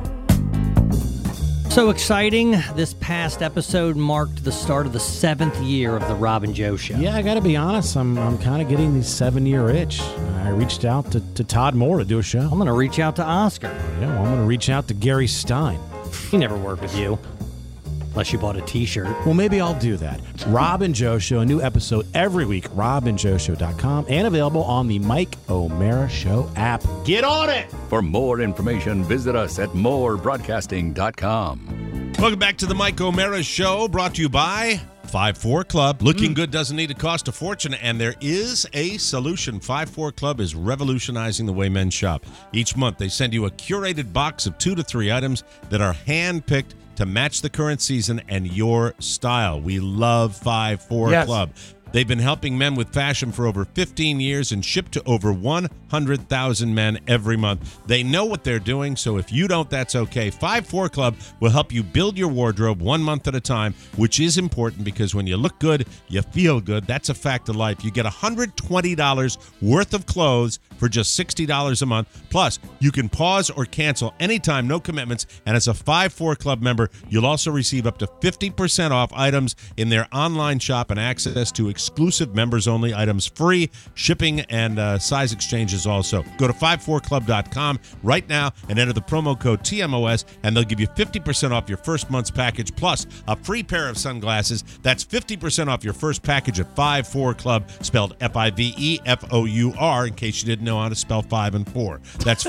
So exciting. This past episode marked the start of the 7th year of the Rob and Joe Show. Yeah, I got to be honest. I'm kind of getting the 7-year itch. I reached out to Todd Moore to do a show. I'm going to reach out to Oscar. Yeah, well, I'm going to reach out to Gary Stein. He never worked with you. Unless you bought a T-shirt. Well, maybe I'll do that. Rob and Joe Show, a new episode every week, robandjoeshow.com, and available on the Mike O'Mara Show app. Get on it! For more information, visit us at morebroadcasting.com. Welcome back to the Mike O'Mara Show, brought to you by 5-4 Club. Looking good doesn't need to cost a fortune, and there is a solution. 5-4 Club is revolutionizing the way men shop. Each month, they send you a curated box of 2 to 3 items that are hand-picked to match the current season and your style. We love 5-4 Club. They've been helping men with fashion for over 15 years and ship to over 100,000 men every month. They know what they're doing, so if you don't, that's okay. 5-4 Club will help you build your wardrobe 1 month at a time, which is important because when you look good, you feel good. That's a fact of life. You get $120 worth of clothes for just $60 a month. Plus, you can pause or cancel anytime, no commitments. And as a 5-4 Club member, you'll also receive up to 50% off items in their online shop and access to exclusive members-only items, free shipping, and size exchanges also. Go to 54club.com right now and enter the promo code TMOS, and they'll give you 50% off your first month's package, plus a free pair of sunglasses. That's 50% off your first package at 5-4 Club, spelled FIVEFOUR, in case you didn't know how to spell 5 and 4. That's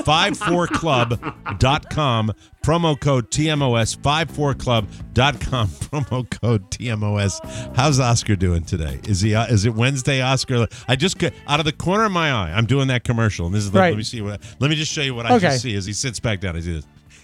54club.com. Promo code TMOS, 54club.com, promo code TMOS. How's Oscar doing today? Is it Wednesday, Oscar? I just got out of the corner of my eye, I'm doing that commercial, and this is let me see what. Let me just show you what I just see as he sits back down. I see this.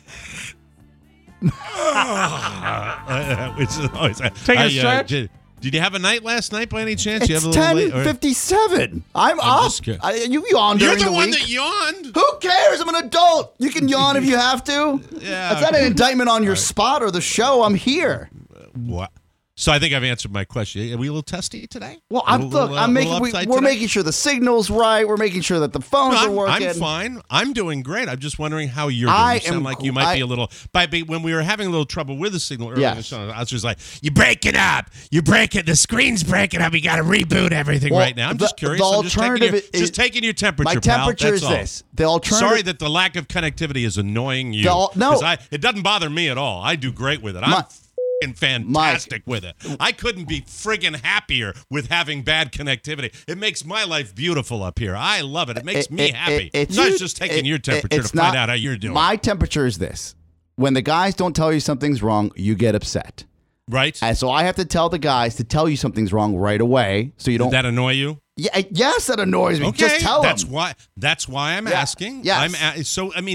Taking a stretch. Did you have a night last night by any chance? It's you have a little 10:57. I'm up. You yawned You're during the the one week. that yawned. Who cares? I'm an adult. You can yawn if you have to. Yeah. That's not an indictment on your spot or the show. I'm here. What? So I think I've answered my question. Are we a little testy today? Well, we're making sure the signal's right. We're making sure that the phones are working. I'm fine. I'm doing great. I'm just wondering how you're doing. You sound like you might be a little. When we were having a little trouble with the signal earlier, I was just like, "You break it up. You break it. The screen's breaking up. You got to reboot everything right now." I'm just curious. The I'm alternative just taking your temperature. My temperature is this. The alternative. Sorry that the lack of connectivity is annoying you. No, it doesn't bother me at all. I do great with it. I'm fantastic with it. I couldn't be friggin' happier with having bad connectivity. It makes my life beautiful up here. I love it. It makes me happy. I was just taking your temperature to find out how you're doing. My temperature is this. When the guys don't tell you something's wrong, you get upset. Right. And so I have to tell the guys to tell you something's wrong right away, so you don't. Did that annoy you? Yeah, yes, that annoys me. Okay, Just tell them. That's why I'm asking. Yes.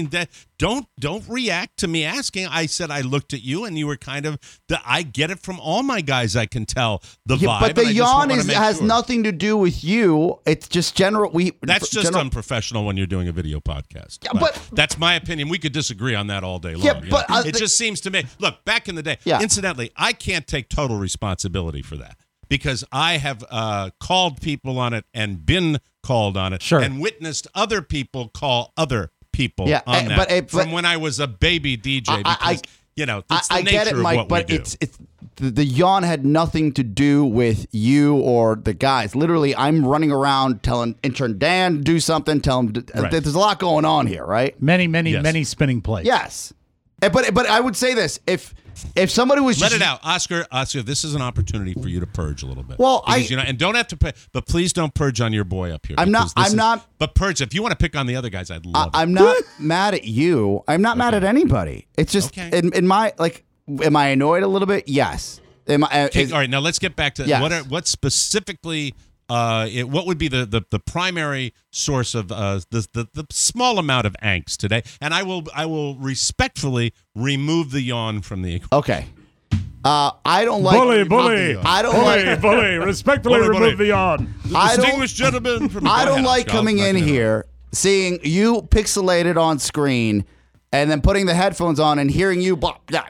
Don't react to me asking. I said I looked at you and you were kind of. I get it from all my guys. I can tell the vibe. But the yawn has sure. nothing to do with you. It's just general. That's just unprofessional when you're doing a video podcast. Yeah, but that's my opinion. We could disagree on that all day long. Yeah, but it just seems to me. Look, back in the day. Yeah. Incidentally, I can't take total responsibility for that. Because I have called people on it and been called on it and witnessed other people call other people on that from when I was a baby DJ. Because, it's the I nature get it, Mike, of what we do. it's the yawn had nothing to do with you or the guys. Literally, I'm running around telling intern Dan to do something, tell him there's a lot going on here, right? Many spinning plates. Yes. But I would say this, if somebody was let it out, Oscar, this is an opportunity for you to purge a little bit. Well, and don't have to pay, but please don't purge on your boy up here. But purge, if you want to pick on the other guys, I'd love it. I'm not mad at you. I'm not mad at anybody. It's just in my am I annoyed a little bit? Yes. All right, now let's get back to what specifically what would be the primary source of the small amount of angst today? And I will respectfully remove the yawn from the equation. Okay. I don't like bully. I don't like bully. Respectfully remove the yawn. Distinguished gentleman from. I don't like coming in here, seeing you pixelated on screen, and then putting the headphones on and hearing you,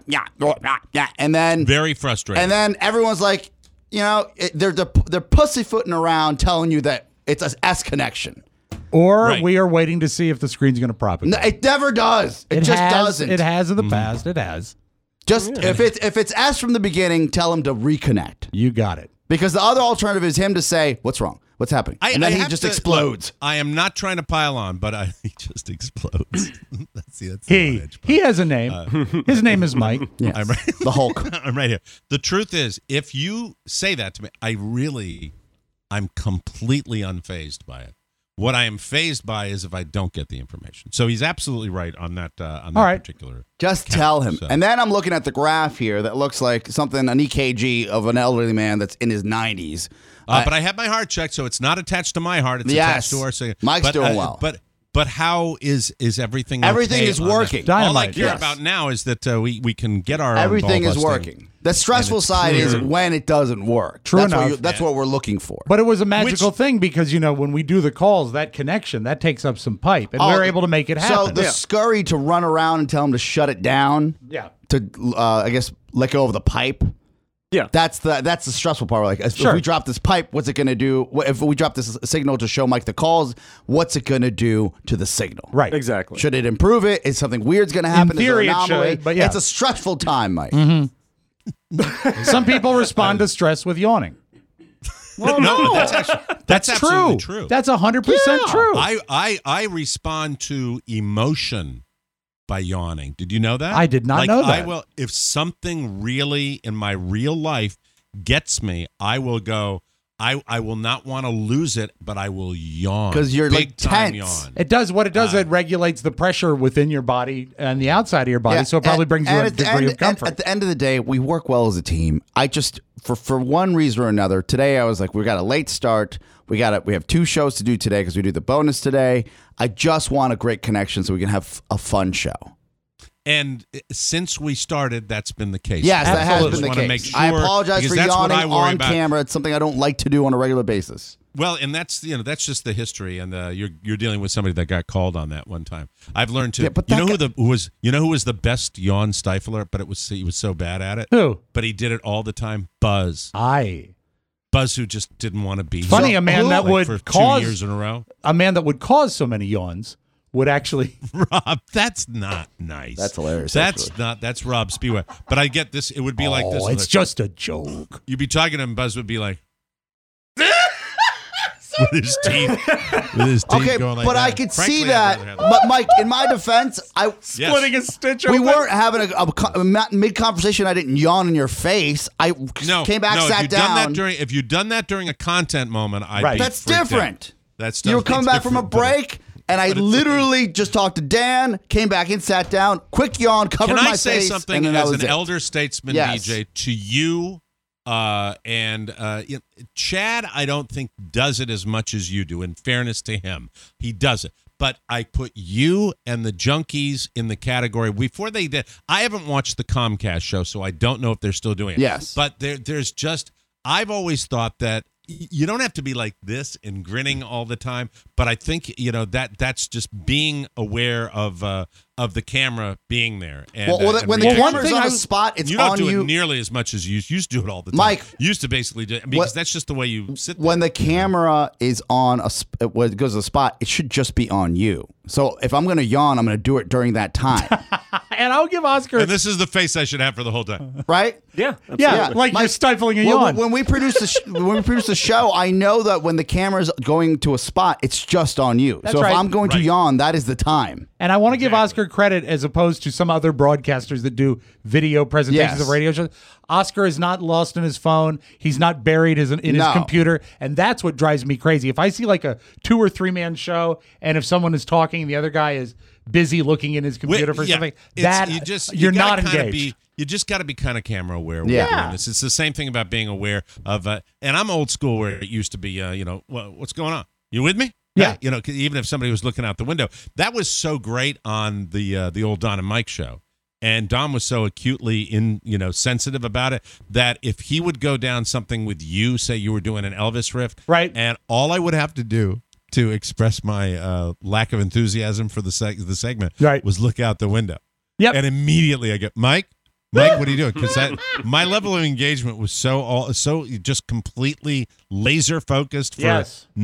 and then very frustrating. And then everyone's like, they're pussyfooting around telling you that it's an S connection. Or we are waiting to see if the screen's going to propagate. No, it never does. It just doesn't. It has in the past. It has. Just if it's S from the beginning, tell him to reconnect. You got it. Because the other alternative is him to say, "What's wrong? What's happening?" And then he just explodes. Look, I am not trying to pile on, but he just explodes. He has a name. His name is Mike. Yes. I'm right. The Hulk. I'm right here. The truth is, if you say that to me, I'm completely unfazed by it. What I am fazed by is if I don't get the information. So he's absolutely right on that. Particular. Just tell him. So. And then I'm looking at the graph here that looks like an EKG of an elderly man that's in his 90s. But I have my heart checked, so it's not attached to my heart. It's attached to our singer. Mike's doing well. But how is everything? Everything is working. All I care about now is that we can get our everything own is working. The stressful side is when it doesn't work. True enough. That's what we're looking for. But it was a magical thing because when we do the calls, that connection that takes up some pipe, and we're able to make it happen. So the scurry to run around and tell him to shut it down. Yeah. To I guess let go of the pipe. Yeah, that's the stressful part. Like, if we drop this pipe, what's it going to do? If we drop this signal to show Mike the calls, what's it going to do to the signal? Right, exactly. Should it improve it? Is something weird's going to happen? In theory, is there an anomaly? it should, but it's a stressful time, Mike. Mm-hmm. Some people respond to stress with yawning. Well, no, that's absolutely true. That's 100% true. I respond to emotion by yawning. Did you know that? I did not know that. I will, if something really in my real life gets me, I will go. I will not want to lose it, but I will yawn because you're big like time tense. Yawn. It does what it does. It regulates the pressure within your body and the outside of your body, so it probably brings you a degree of comfort. At the end of the day, we work well as a team. I just for one reason or another today, I was like, we got a late start. We have 2 shows to do today because we do the bonus today. I just want a great connection so we can have a fun show. And since we started, that's been the case. Yes, that has been the case. Make sure, I apologize for yawning on about. camera. It's something I don't like to do on a regular basis. Well, and that's just the history, and you're dealing with somebody that got called on that one time. I've learned to. Who was the best yawn stifler, but he was so bad at it. Who? But he did it all the time. Buzz. Buzz, who just didn't want to be. Funny, a man that would for cause 2 years in a row. A man that would cause so many yawns. Would actually Rob, that's not nice. That's hilarious. That's Rob Spiewak. But I get this. It would be like this. It's just a joke. You'd be talking to him, Buzz would be like with his teeth okay, going like but that. I could Frankly, see that. But Mike, in my defense, splitting a stitch. We weren't having a mid conversation. I didn't yawn in your face. I came back, sat down. If you'd done that during a content moment, I'd be That's freaked different. Out. That's you were coming back from a break. And I literally just talked to Dan, came back in, sat down, quick yawn, covered my face. Can I say something and then as that was an it. elder statesman, Yes. DJ, to you? Chad, I don't think does it as much as you do. In fairness to him, he does it. But I put you and the junkies in the category before they did. I haven't watched the Comcast show, so I don't know if they're still doing it. Yes. But there's just, I've always thought that you don't have to be like this and grinning all the time. But I think, that's just being aware of the camera being there. And, when the camera's on a spot, it's you don't on do you. it nearly as much as you used to do it all the time. Mike, you used to basically do it because that's just the way you sit there. When the camera is on when it goes to the spot, it should just be on you. So if I'm going to yawn, I'm going to do it during that time. And I'll give Oscar. And this is the face I should have for the whole time. Right? Yeah, like you're stifling a yawn. When we produce the show, I know that when the camera's going to a spot, it's just on you. That's so right. if I'm going to yawn, that is the time. And I want to give Oscar credit as opposed to some other broadcasters that do video presentations of radio shows. Oscar is not lost in his phone. He's not buried in his computer. And that's what drives me crazy. If I see like a 2 or 3 man show and if someone is talking and the other guy is busy looking in his computer for something, you're not engaged. You just got to be kind of camera aware. Yeah. When doing this. It's the same thing about being aware of, and I'm old school where it used to be, what's going on? You with me? Yeah. Right? 'Cause even if somebody was looking out the window, that was so great on the old Don and Mike show. And Don was so acutely sensitive about it that if he would go down something with you, say you were doing an Elvis riff, right? And all I would have to do to express my lack of enthusiasm for the segment was look out the window. Yep. And immediately I get, Mike, what are you doing? Because my level of engagement was so just completely laser focused for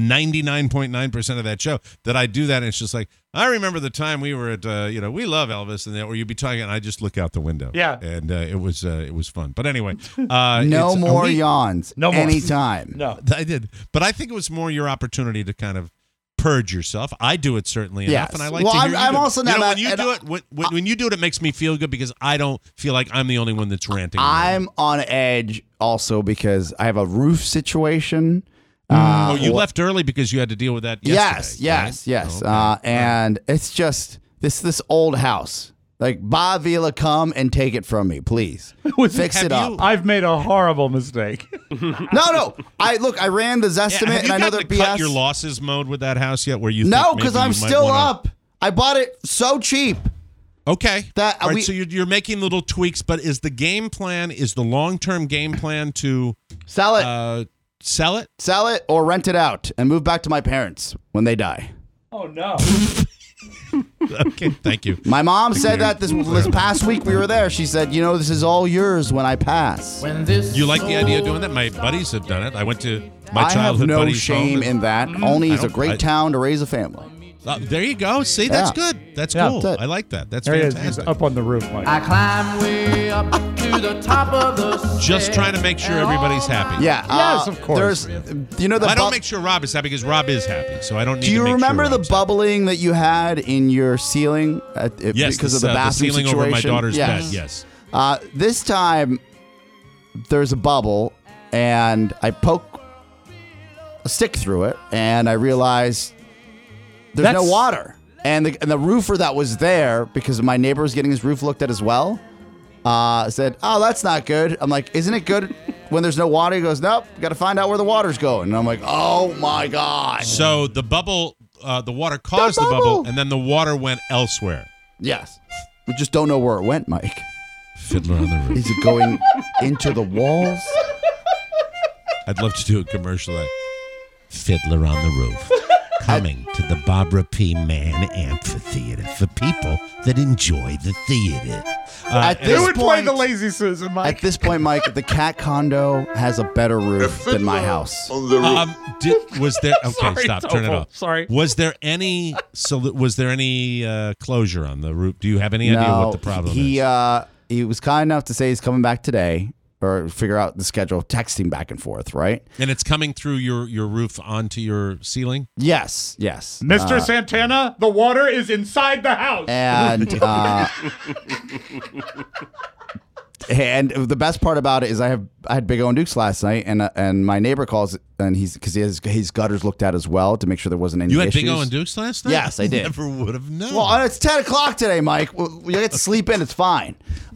99.9% of that show that I do that, and it's just like, I remember the time we were at, we love Elvis, or you'd be talking, and I just look out the window. Yeah. And it was fun. But anyway. No more yawns. No more. Anytime. No. I did. But I think it was more your opportunity to kind of purge yourself. I do it certainly enough, and I like to hear I'm you also not. When you do it, when you do it, it makes me feel good because I don't feel like I'm the only one that's ranting. I'm on edge also because I have a roof situation. You left early because you had to deal with that yesterday. Yes. Okay. And it's just this old house. Like, Bob Vila, come and take it from me, please. Fix it up. I've made a horrible mistake. No. I ran the Zestimate, and I know they're BS. Have you cut your losses mode with that house yet? Where you no, because I'm still up. I bought it so cheap. Okay. So you're making little tweaks, but is the long-term game plan to sell it? Sell it or rent it out and move back to my parents when they die. Oh, no. Okay, thank you. My mom said that this past week we were there. She said, this is all yours when I pass. You like the idea of doing that? My buddies have done it. I went to my childhood buddy's buddy's home. I have no shame in that. Only it's a great town to raise a family. There you go. See, that's good. That's cool. That's I like that. That's there fantastic. He is. He's up on the roof, Mike. I climb way up to the top of the Just trying to make sure everybody's happy. Yeah. Yes, of course. I don't make sure Rob is happy because Rob is happy, so I don't need to Do you make remember sure the Rob's bubbling that you had in your ceiling? Yes, because of the bathroom ceiling situation? over my daughter's Yes. bed. Yes. This time, there's a bubble, and I poke a stick through it, and I realize there's no water. And the roofer that was there, because my neighbor was getting his roof looked at as well, said, "Oh, that's not good." I'm like, "Isn't it good when there's no water?" He goes, "Nope, got to find out where the water's going." And I'm like, "Oh my god!" So the bubble, the water caused the bubble, and then the water went elsewhere. Yes, we just don't know where it went, Mike. Fiddler on the Roof. Is it going into the walls? I'd love to do a commercial like Fiddler on the Roof. Coming to the Barbara P. Mann Amphitheater for people that enjoy the theater. Who would play the Lazy Susan, Mike? At this point, Mike, the cat condo has a better roof than my house. Was there? Okay, Sorry, stop. Turn it off. Sorry. Was there any? Closure on the roof? Do you have any idea what the problem is? He was kind enough to say he's coming back today, or figure out the schedule, texting back and forth, right? And it's coming through your roof onto your ceiling? Yes. Mr. Santana, the water is inside the house. And And the best part about it is I had Big O and Dukes last night, and my neighbor calls, and because he has his gutters looked at as well to make sure there wasn't any You had issues. Big O and Dukes last night? Yes, I did. Never would have known. Well, it's 10 o'clock today, Mike. You get to sleep in. It's fine.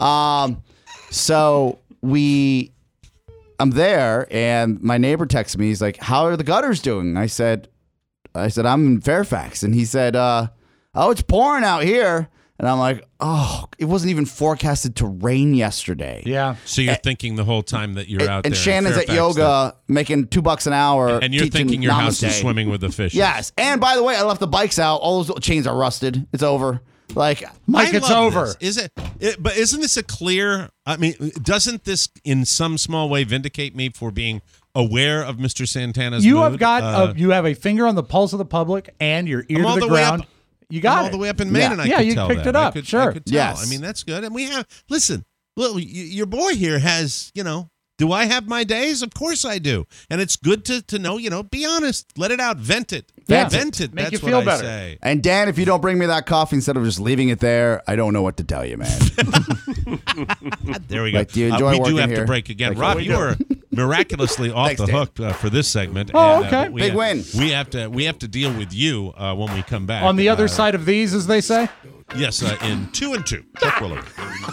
So I'm there, and my neighbor texts me. He's like, "How are the gutters doing?" I said, "I'm in Fairfax," and he said, "Oh, it's pouring out here." And I'm like, "Oh, it wasn't even forecasted to rain yesterday." Yeah. So you're thinking the whole time that you're out there. And Shannon's in at Fairfax yoga making $2 an hour. and you're teaching thinking your house is Namaste. swimming with the fish. Yes. And by the way, I left the bikes out. All those chains are rusted. It's over. Like, Mike, it's love over. this. But isn't this a clear? I mean, doesn't this in some small way vindicate me for being aware of Mr. Santana's You mood? have got you have a finger on the pulse of the public and your ear I'm to the ground. You got all it the way up in Maine, and I could you tell picked that. it up. I could sure. tell. Yes. I mean, that's good. And we have, listen, your boy here has, do I have my days? Of course I do. And it's good to know, be honest. Let it out. Vent it. Yeah. Vent it. Make That's you feel what better. I say. and Dan, if you don't bring me that coffee instead of just leaving it there, I don't know what to tell you, man. There we go. Like, do you enjoy we do working have here? to break again. Like, Rob, we you do. were miraculously off Thanks, the Dan. hook for this segment. Oh, and, okay. we Big have- win. We have to deal with you when we come back. On the other side of these, as they say. Yes, in 2 and 2. Chuck Williams.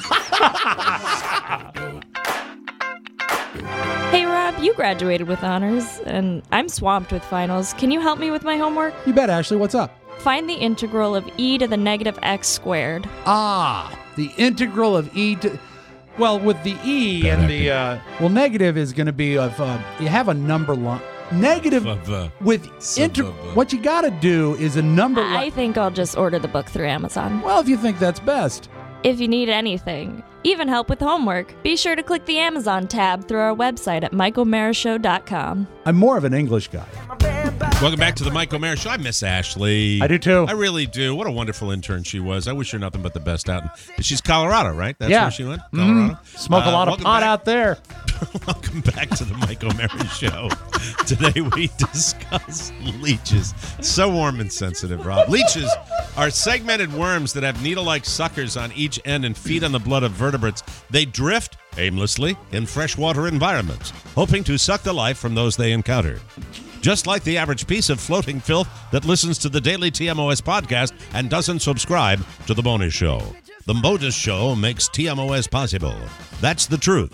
Hey, Rob, you graduated with honors, and I'm swamped with finals. Can you help me with my homework? You bet, Ashley. What's up? Find the integral of e to the negative x squared. The integral of e to. Well, with the e and the negative is going to be of you have a number line. Negative with what you got to do is a number line. I think I'll just order the book through Amazon. Well, if you think that's best. If you need anything, even help with homework, be sure to click the Amazon tab through our website at MikeO'MaraShow.com. I'm more of an English guy. Welcome back to the Mike O'Mara Show. I miss Ashley. I do too. I really do. What a wonderful intern she was. I wish her nothing but the best out. She's Colorado, right? That's Yeah. where she went? Colorado? Smoke a lot of welcome pot back. out there. Welcome back to the Mike O'Mara Show. Today we discuss leeches. So warm and sensitive, Rob. Leeches are segmented worms that have needle-like suckers on each end and feed on the blood of vertebrates. They drift aimlessly in freshwater environments, hoping to suck the life from those they encounter. Just like the average piece of floating filth that listens to the daily TMOS podcast and doesn't subscribe to The Bonus Show. The Bonus Show makes TMOS possible. That's the truth.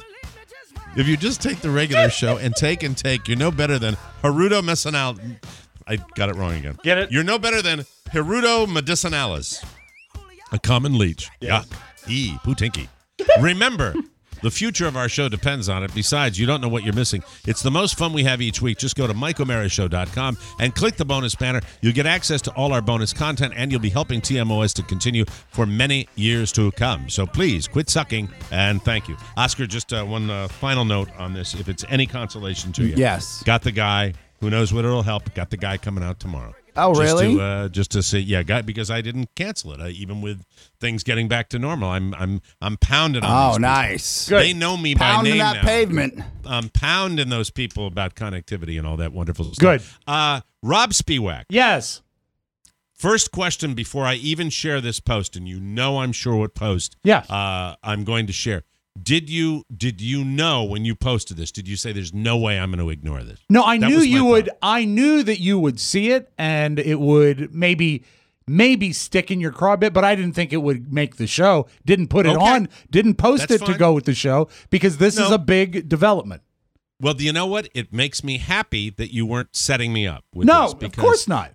If you just take the regular show and take, you're no better than Hirudo Medicinal. I got it wrong again. Get it? You're no better than Hirudo Medicinalis, a common leech. Yuck. Putinky. Remember, the future of our show depends on it. Besides, you don't know what you're missing. It's the most fun we have each week. Just go to MikeO'MaraShow.com and click the bonus banner. You'll get access to all our bonus content, and you'll be helping TMOS to continue for many years to come. So please, quit sucking, and thank you. Oscar, just one final note on this, if it's any consolation to you. Yes. Got the guy. Who knows what it'll help. Got the guy coming out tomorrow. Oh, really? Just to say, because I didn't cancel it. Even with things getting back to normal, I'm pounding on. Oh, these nice. people. They know me by Pounding name that now. pavement. I'm pounding those people about connectivity and all that wonderful stuff. Good. Rob Spiewak. Yes. First question before I even share this post, and I'm sure what post. Yeah. I'm going to share. Did you know when you posted this? Did you say there's no way I'm going to ignore this? No, I That knew was my you would. thought. I knew that you would see it, and it would maybe stick in your craw a bit, but I didn't think it would make the show. Didn't put it Okay. on. Didn't post That's it to fine. go with the show because this is No. a big development. Well, do you know what? It makes me happy that you weren't setting me up with No, this. of Because, course not.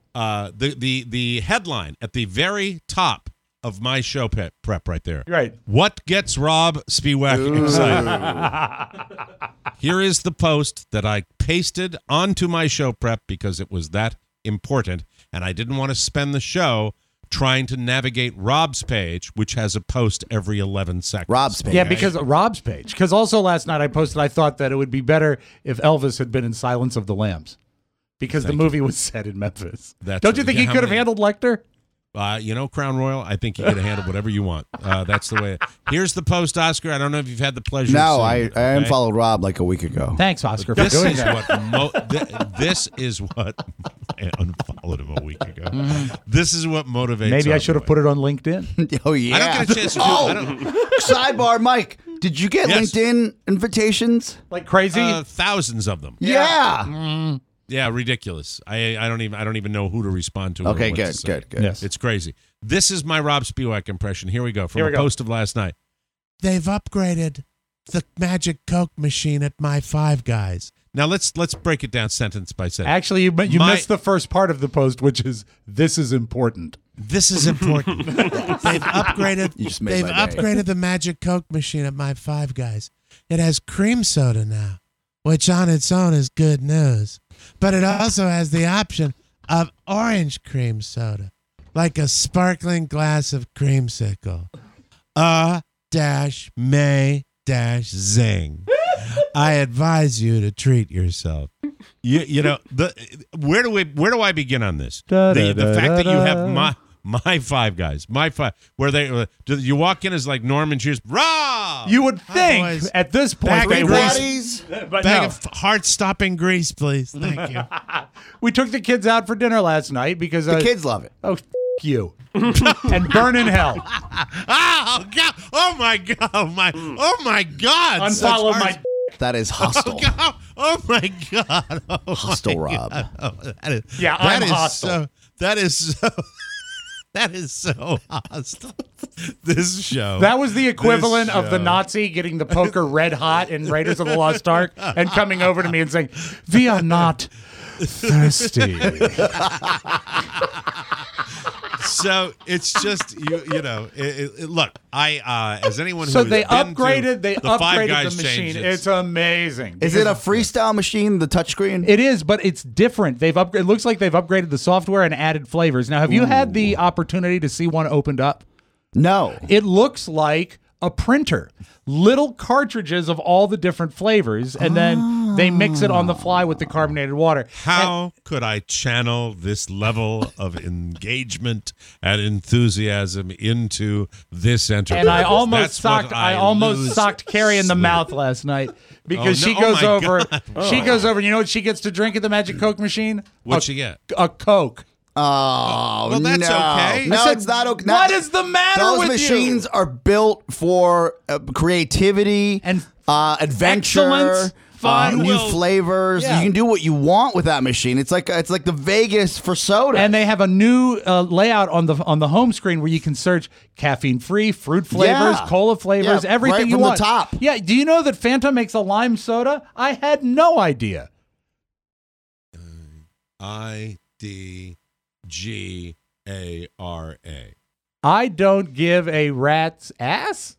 The headline at the very top of my show prep right there. Right. What gets Rob Spiewak excited? Here is the post that I pasted onto my show prep because it was that important, and I didn't want to spend the show trying to navigate Rob's page, which has a post every 11 seconds. Rob's page. Yeah, because of Rob's page. Because also last night I posted, I thought that it would be better if Elvis had been in Silence of the Lambs because the movie was set in Memphis. That's Don't you think he how could have many- handled Lecter? Crown Royal, I think you could have handled whatever you want. That's the way. Here's the post, Oscar. I don't know if you've had the pleasure of No, seeing I it, okay? unfollowed Rob like a week ago. Thanks, Oscar, for This doing is that. this is what I unfollowed him a week ago. This is what motivates. Maybe I our should have boy. put it on LinkedIn. Oh, yeah. I don't get a chance to do I don't, Sidebar, Mike. Did you get Yes. LinkedIn invitations? Like crazy? Thousands of them. Yeah. Yeah, ridiculous. I don't even know who to respond to. or Okay, what good, to say. good. Yes. It's crazy. This is my Rob Spiewak impression. Here we go from Here we a go. post of last night. They've upgraded the Magic Coke machine at my Five Guys. Now let's break it down sentence by sentence. Actually, you missed the first part of the post, which is this is important. This is important. They've upgraded. You just made my day. upgraded the Magic Coke machine at my Five Guys. It has cream soda now, which on its own is good news. But it also has the option of orange cream soda, like a sparkling glass of creamsicle. May-zing. I advise you to treat yourself. You know where do I begin on this? The fact that you have my Five Guys, where they you walk in as like Norman Cheers, Rob. You would think boys. at this point Bag they of would, grease. but Bag no. of heart-stopping grease, please. Thank you. We took the kids out for dinner last night because The kids love it. Oh, you and burn in hell. Oh God! Oh my God! Oh my God! Unfollow my. That is hostile. Oh my God! Oh Hostile my Rob. God. Oh, that is, Yeah, that I'm is hostile. That is so hostile. This show. That was the equivalent of the show. Nazi getting the poker red hot in Raiders of the Lost Ark and coming over to me and saying, "We are not thirsty." So it's just you know. Look, I as anyone who So has they been to upgraded. They the Five upgraded Guys the machine. change, It's amazing. Is it a freestyle machine, the touchscreen? It is, but it's different. It looks like they've upgraded the software and added flavors. Now, have you had the opportunity to see one opened up? No. It looks like a printer. Little cartridges of all the different flavors, and then they mix it on the fly with the carbonated water. How could I channel this level of engagement and enthusiasm into this enterprise? And I almost That's what socked Carrie in the sleep. mouth last night because Oh, no. she goes Oh, my over. God. She goes over. You know what she gets to drink at the Magic Coke machine? What'd she get? A Coke. Oh, Well, that's no. okay. No, I said, it's not okay. What is the matter Those with machines you? are built for creativity and adventure, excellence, fun. new You will- flavors. Yeah. You can do what you want with that machine. It's like the Vegas for soda. And they have a new layout on the home screen where you can search caffeine-free, fruit flavors, Yeah. cola flavors, Yeah, everything right you from the want. top. Yeah. Do you know that Fanta makes a lime soda? I had no idea. IDGARA. I don't give a rat's ass.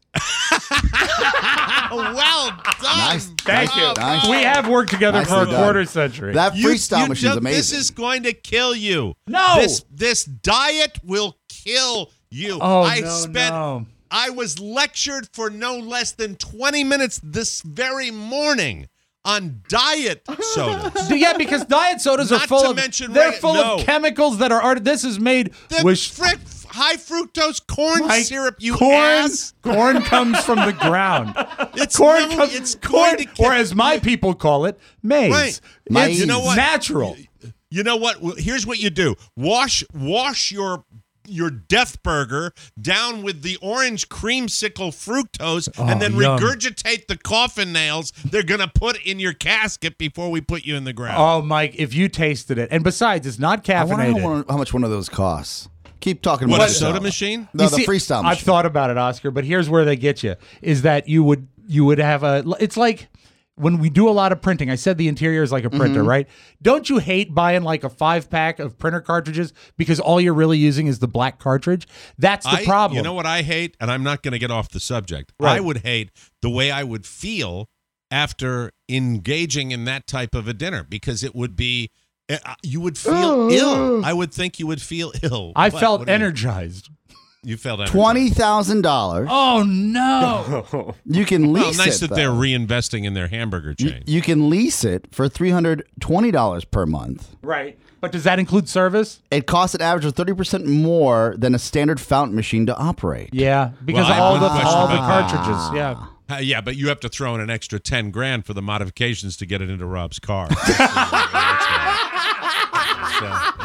Well done. Nice. Thank you. Nice. We have worked together Nicely for a done. quarter century. That freestyle You machine's don't- amazing. This is going to kill you. No. This diet will kill you. Oh, I was lectured for no less than 20 minutes this very morning on diet sodas. Yeah, because diet sodas are Not full to of mention they're reg- full no. of chemicals that are this is made The with high fructose corn Mike, syrup, you corn, ass. corn comes from the ground. It's Corn no, comes it's corn, going to or as my people call it, maize. Right. It's You know what? natural. You know what? Here's what you do. Wash your death burger down with the orange creamsicle fructose and then yum. regurgitate the coffin nails they're going to put in your casket before we put you in the ground. Oh, Mike, if you tasted it, and besides, it's not I wonder caffeinated. how much one of those costs. Keep talking What, about a it. soda machine? No, You the see, freestyle machine. I've thought about it, Oscar, but here's where they get you: is that you would have it's like when we do a lot of printing. I said the interior is like a printer, right? Don't you hate buying like a 5-pack of printer cartridges because all you're really using is the black cartridge? That's the problem. You know what I hate? And I'm not going to get off the subject. Right. I would hate the way I would feel after engaging in that type of a dinner because it would be, you would feel ill. I would think you would feel ill. I What- felt what do you- energized. You felt energized. $20,000. Oh no! You can lease Well, nice it. that they're though. reinvesting in their hamburger chain. You can lease it for $320 per month. Right, but does that include service? It costs an average of 30% more than a standard fountain machine to operate. Yeah, because Well, I all have the a question all the about cartridges. Yeah. Yeah, but you have to throw in an extra $10,000 for the modifications to get it into Rob's car. So,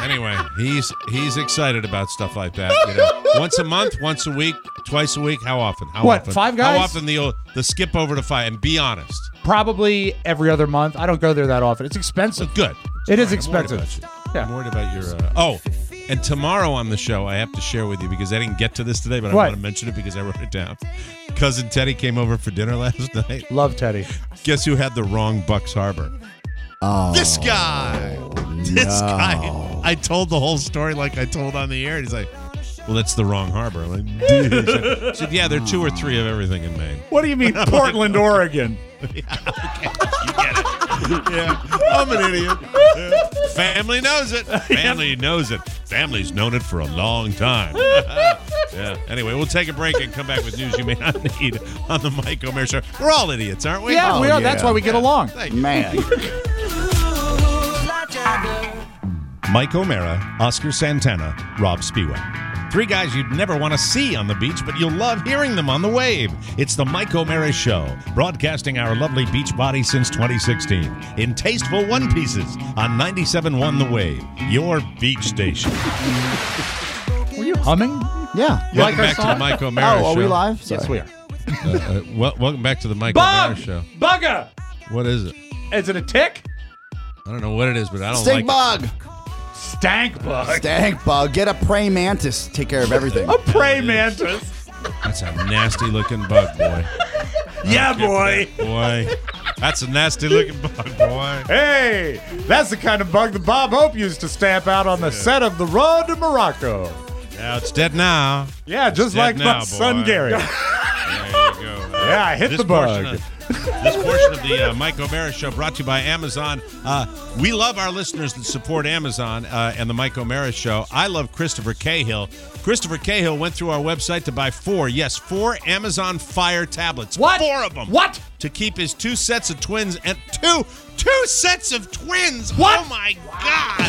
Anyway, he's excited about stuff like that. You know, once a month, once a week, twice a week. How often? How What, often? Five Guys? How often the skip over to Five? And be honest. Probably every other month. I don't go there that often. It's expensive. Good. It is I'm worried expensive. about you. I'm worried about your. And tomorrow on the show, I have to share with you because I didn't get to this today, but I What? want to mention it because I wrote it down. Cousin Teddy came over for dinner last night. Love Teddy. Guess who had the wrong Bucks Harbor? Oh, This guy. This guy. I told the whole story like I told on the air. And he's like, well, that's the wrong harbor. I'm like, dude. I said, yeah, there are 2 or 3 of everything in Maine. What do you mean, Portland, Oregon? You get it. Yeah, I'm an idiot. Yeah. Family knows it. Family knows it. Family's known it for a long time. Yeah. Anyway, we'll take a break and come back with news you may not need on the Mike O'Meara Show. We're all idiots, aren't we? Yeah, we are. That's why we get along. Man. Mike O'Meara, Oscar Santana, Rob Spiewak. 3 guys you'd never want to see on the beach, but you'll love hearing them on the wave. It's the Mike O'Meara Show, broadcasting our lovely beach body since 2016 in tasteful one-pieces on 97.1 The Wave, your beach station. Were you humming? Yeah. Welcome back to the Mike O'Meara Show. Are we live? Yes, Sorry. we are. Welcome back to the Mike Bug! O'Meara Show. Bugger! What is it? Is it a tick? I don't know what it is, but I don't Stink like bug. Stank bug. Stank bug. Get a praying mantis. Take care of everything. A praying mantis. it. That's a nasty-looking bug, boy. Yeah, boy. Boy. That's a nasty-looking bug, boy. Hey, that's the kind of bug that Bob Hope used to stamp out on the set of The Road to Morocco. Yeah, it's dead now. Yeah, just It's like dead my now, son boy. Gary. There you go. Yeah, I hit the bug. This portion of the Mike O'Meara Show brought to you by Amazon. We love our listeners that support Amazon and the Mike O'Meara Show. I love Christopher Cahill. Christopher Cahill went through our website to buy 4 Amazon Fire tablets. What? 4 of them. What? To keep his 2 sets of twins and two sets of twins. What? Oh, my God.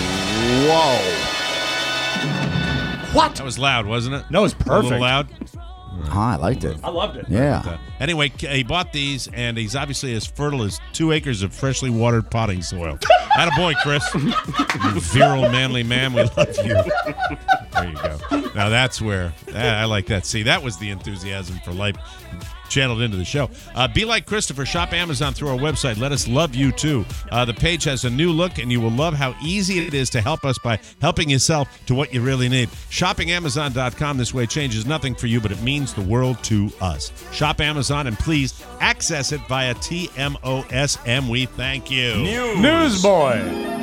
Whoa. What? That was loud, wasn't it? No, it was A perfect. little loud. I liked it. I loved it. Yeah. Anyway, he bought these, and he's obviously as fertile as 2 acres of freshly watered potting soil. Attaboy, Chris. You virile, manly man. We love you. There you go. Now that's where I like that. See, that was the enthusiasm for life channeled into the show. Be like Christopher. Shop Amazon through our website. Let us love you, too. The page has a new look, and you will love how easy it is to help us by helping yourself to what you really need. ShoppingAmazon.com this way changes nothing for you, but it means the world to us. Shop Amazon, and please access it via TMOSM. We thank you. News boy.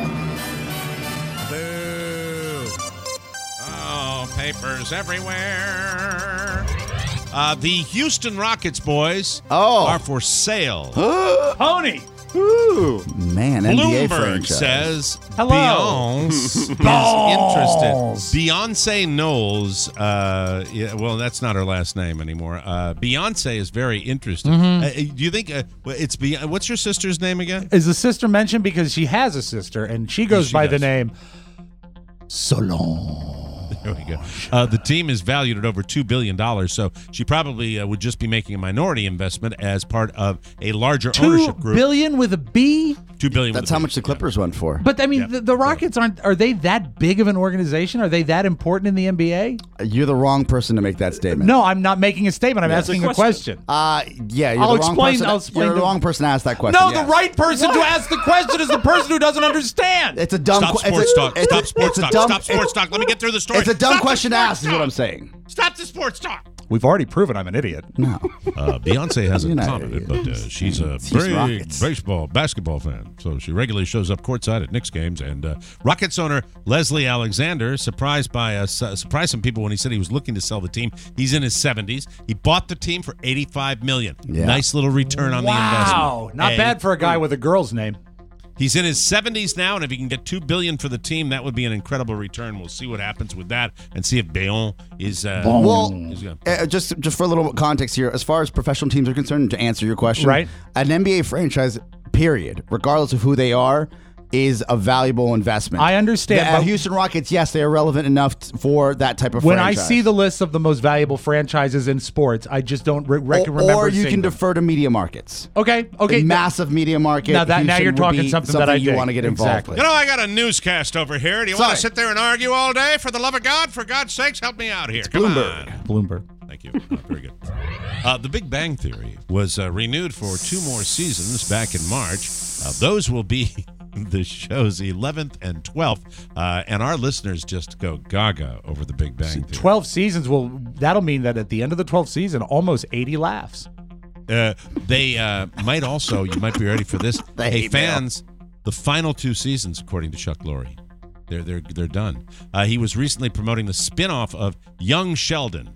Boo. Oh, papers everywhere. The Houston Rockets, boys, are for sale. Pony. Ooh. Man, NBA Bloomberg franchise. says Hello. Beyonce is interested. Beyonce Knowles, well, that's not her last name anymore. Beyonce is very interested. Do you think it's Beyonce? What's your sister's name again? Is the sister mentioned? Because she has a sister, and she goes by the name Solange. There we go. The team is valued at over $2 billion, so she probably would just be making a minority investment as part of a larger ownership group. $2 billion with a B? $2 billion. That's how much the Clippers went for. But I mean, the Rockets are they that big of an organization? Are they that important in the NBA? You're the wrong person to make that statement. No, I'm not making a statement. I'm asking a question. Yeah, you're I'll the wrong explain. person. I'll explain. You're the wrong person to ask that question. No, yes. the right person to ask the question is the person who doesn't understand. It's a dumb Stop sports talk. Stop sports talk. Stop sports talk. Let me get through the story. It's a dumb Stop question to the sports ask, is what I'm saying. Stop the sports talk. We've already proven I'm an idiot. No. Beyonce hasn't You're not commented, but she's a Rockets. big basketball fan. So she regularly shows up courtside at Knicks games. And Rockets owner Leslie Alexander surprised some people when he said he was looking to sell the team. He's in his 70s. He bought the team for $85 million. Yeah. Nice little return on the investment. Wow, not bad for a guy with a girl's name. He's in his 70s now, and if he can get $2 billion for the team, that would be an incredible return. We'll see what happens with that, and see if Bayonne is. Just for a little context here, as far as professional teams are concerned, to answer your question, Right. an NBA franchise, period, regardless of who they are, is a valuable investment. I understand. The but Houston Rockets, yes, they are relevant enough for that type of when franchise. I see the list of the most valuable franchises in sports, I just don't remember. Or you seeing can them. defer to media markets. Okay. A massive media market. Now you're would talking be something that I you dig. want to get involved Exactly. with. I got a newscast over here. Do you want to sit there and argue all day? For the love of God, for God's sakes, help me out here. Come on. Bloomberg. Thank you. Very good. The Big Bang Theory was renewed for 2 more seasons back in March. Those will be the show's 11th and 12th, and our listeners just go gaga over the Big Bang Theory. 12 seasons, that'll mean that at the end of the 12th season, almost 80 laughs. They might also, you might be ready for this. Hey, fans, the final 2 seasons, according to Chuck Lorre, they're done. He was recently promoting the spinoff of Young Sheldon.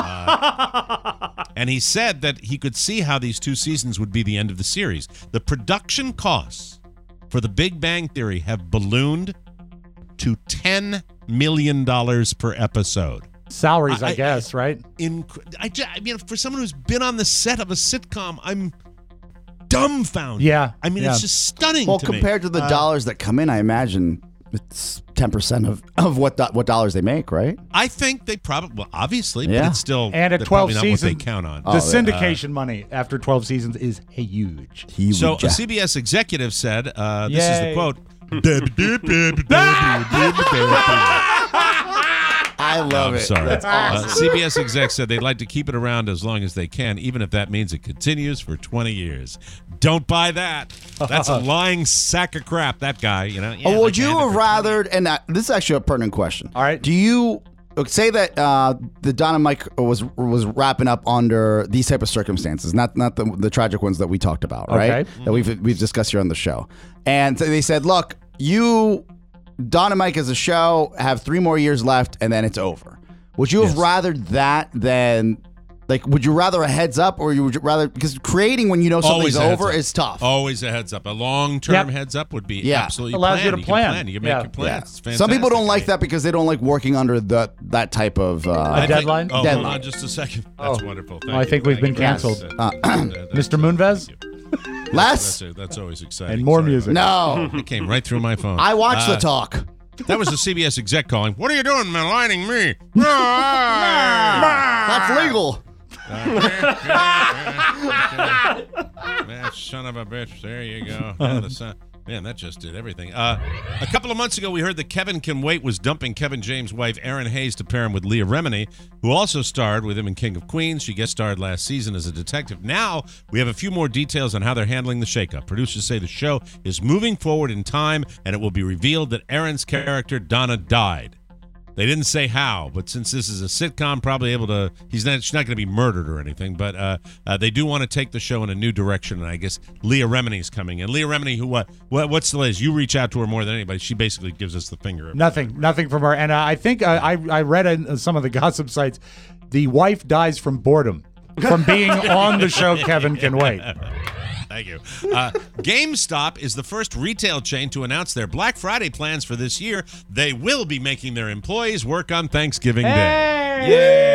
And he said that he could see how these 2 seasons would be the end of the series. The production costs for the Big Bang Theory have ballooned to $10 million per episode. Salaries, I guess, right? I mean, for someone who's been on the set of a sitcom, I'm dumbfounded. Yeah. I mean, it's just stunning Well, to me. compared to the dollars that come in, I imagine it's 10% of what dollars they make, right? I think they probably, well, obviously, Yeah. but it's still And at they're 12 probably not seasons, what they count on. the syndication money after 12 seasons is huge. So a CBS executive said, this is the Yay. quote. I love it. Sorry. That's awesome. CBS exec said they'd like to keep it around as long as they can, even if that means it continues for 20 years. Don't buy that. That's a lying sack of crap, that guy. You know. Yeah, Would you have rather, and this is actually a pertinent question. All right. Do you say that the Don and Mike was wrapping up under these type of circumstances, not the tragic ones that we talked about, right? Okay. That we've discussed here on the show. And so they said, look, Don and Mike as a show have 3 more years left, and then it's over. Would you have rathered that than, like, would you rather a heads up, or would you rather, because creating when you know something's over is tough. Always a heads up. A long-term heads up would be absolutely allows you to planned. plan. You can make your plans. It's fantastic. Some people don't like that because they don't like working under that type of deadline. Hold Deadline. on just a second. That's wonderful. Thank I you. think we've been Thank you. canceled. Mr. Moonves? Less? That's always exciting. And more Sorry music. about that. It came right through my phone. I watch the talk. That was the CBS exec calling. What are you doing, maligning me? That's legal. That son of a bitch. There you go. Man, that just did everything. A couple of months ago, we heard that Kevin Can Wait was dumping Kevin James' wife, Erin Hayes, to pair him with Leah Remini, who also starred with him in King of Queens. She guest starred last season as a detective. Now, we have a few more details on how they're handling the shakeup. Producers say the show is moving forward in time, and it will be revealed that Erin's character, Donna, died. They didn't say how, but since this is a sitcom, probably able to. She's not going to be murdered or anything, but they do want to take the show in a new direction. And I guess Leah Remini's coming in. Leah Remini, who what's the latest? You reach out to her more than anybody. She basically gives us the finger. Nothing from her. And I think I read in some of the gossip sites, the wife dies from boredom from being on the show. Kevin Can Wait. Thank you. GameStop is the first retail chain to announce their Black Friday plans for this year. They will be making their employees work on Thanksgiving Day.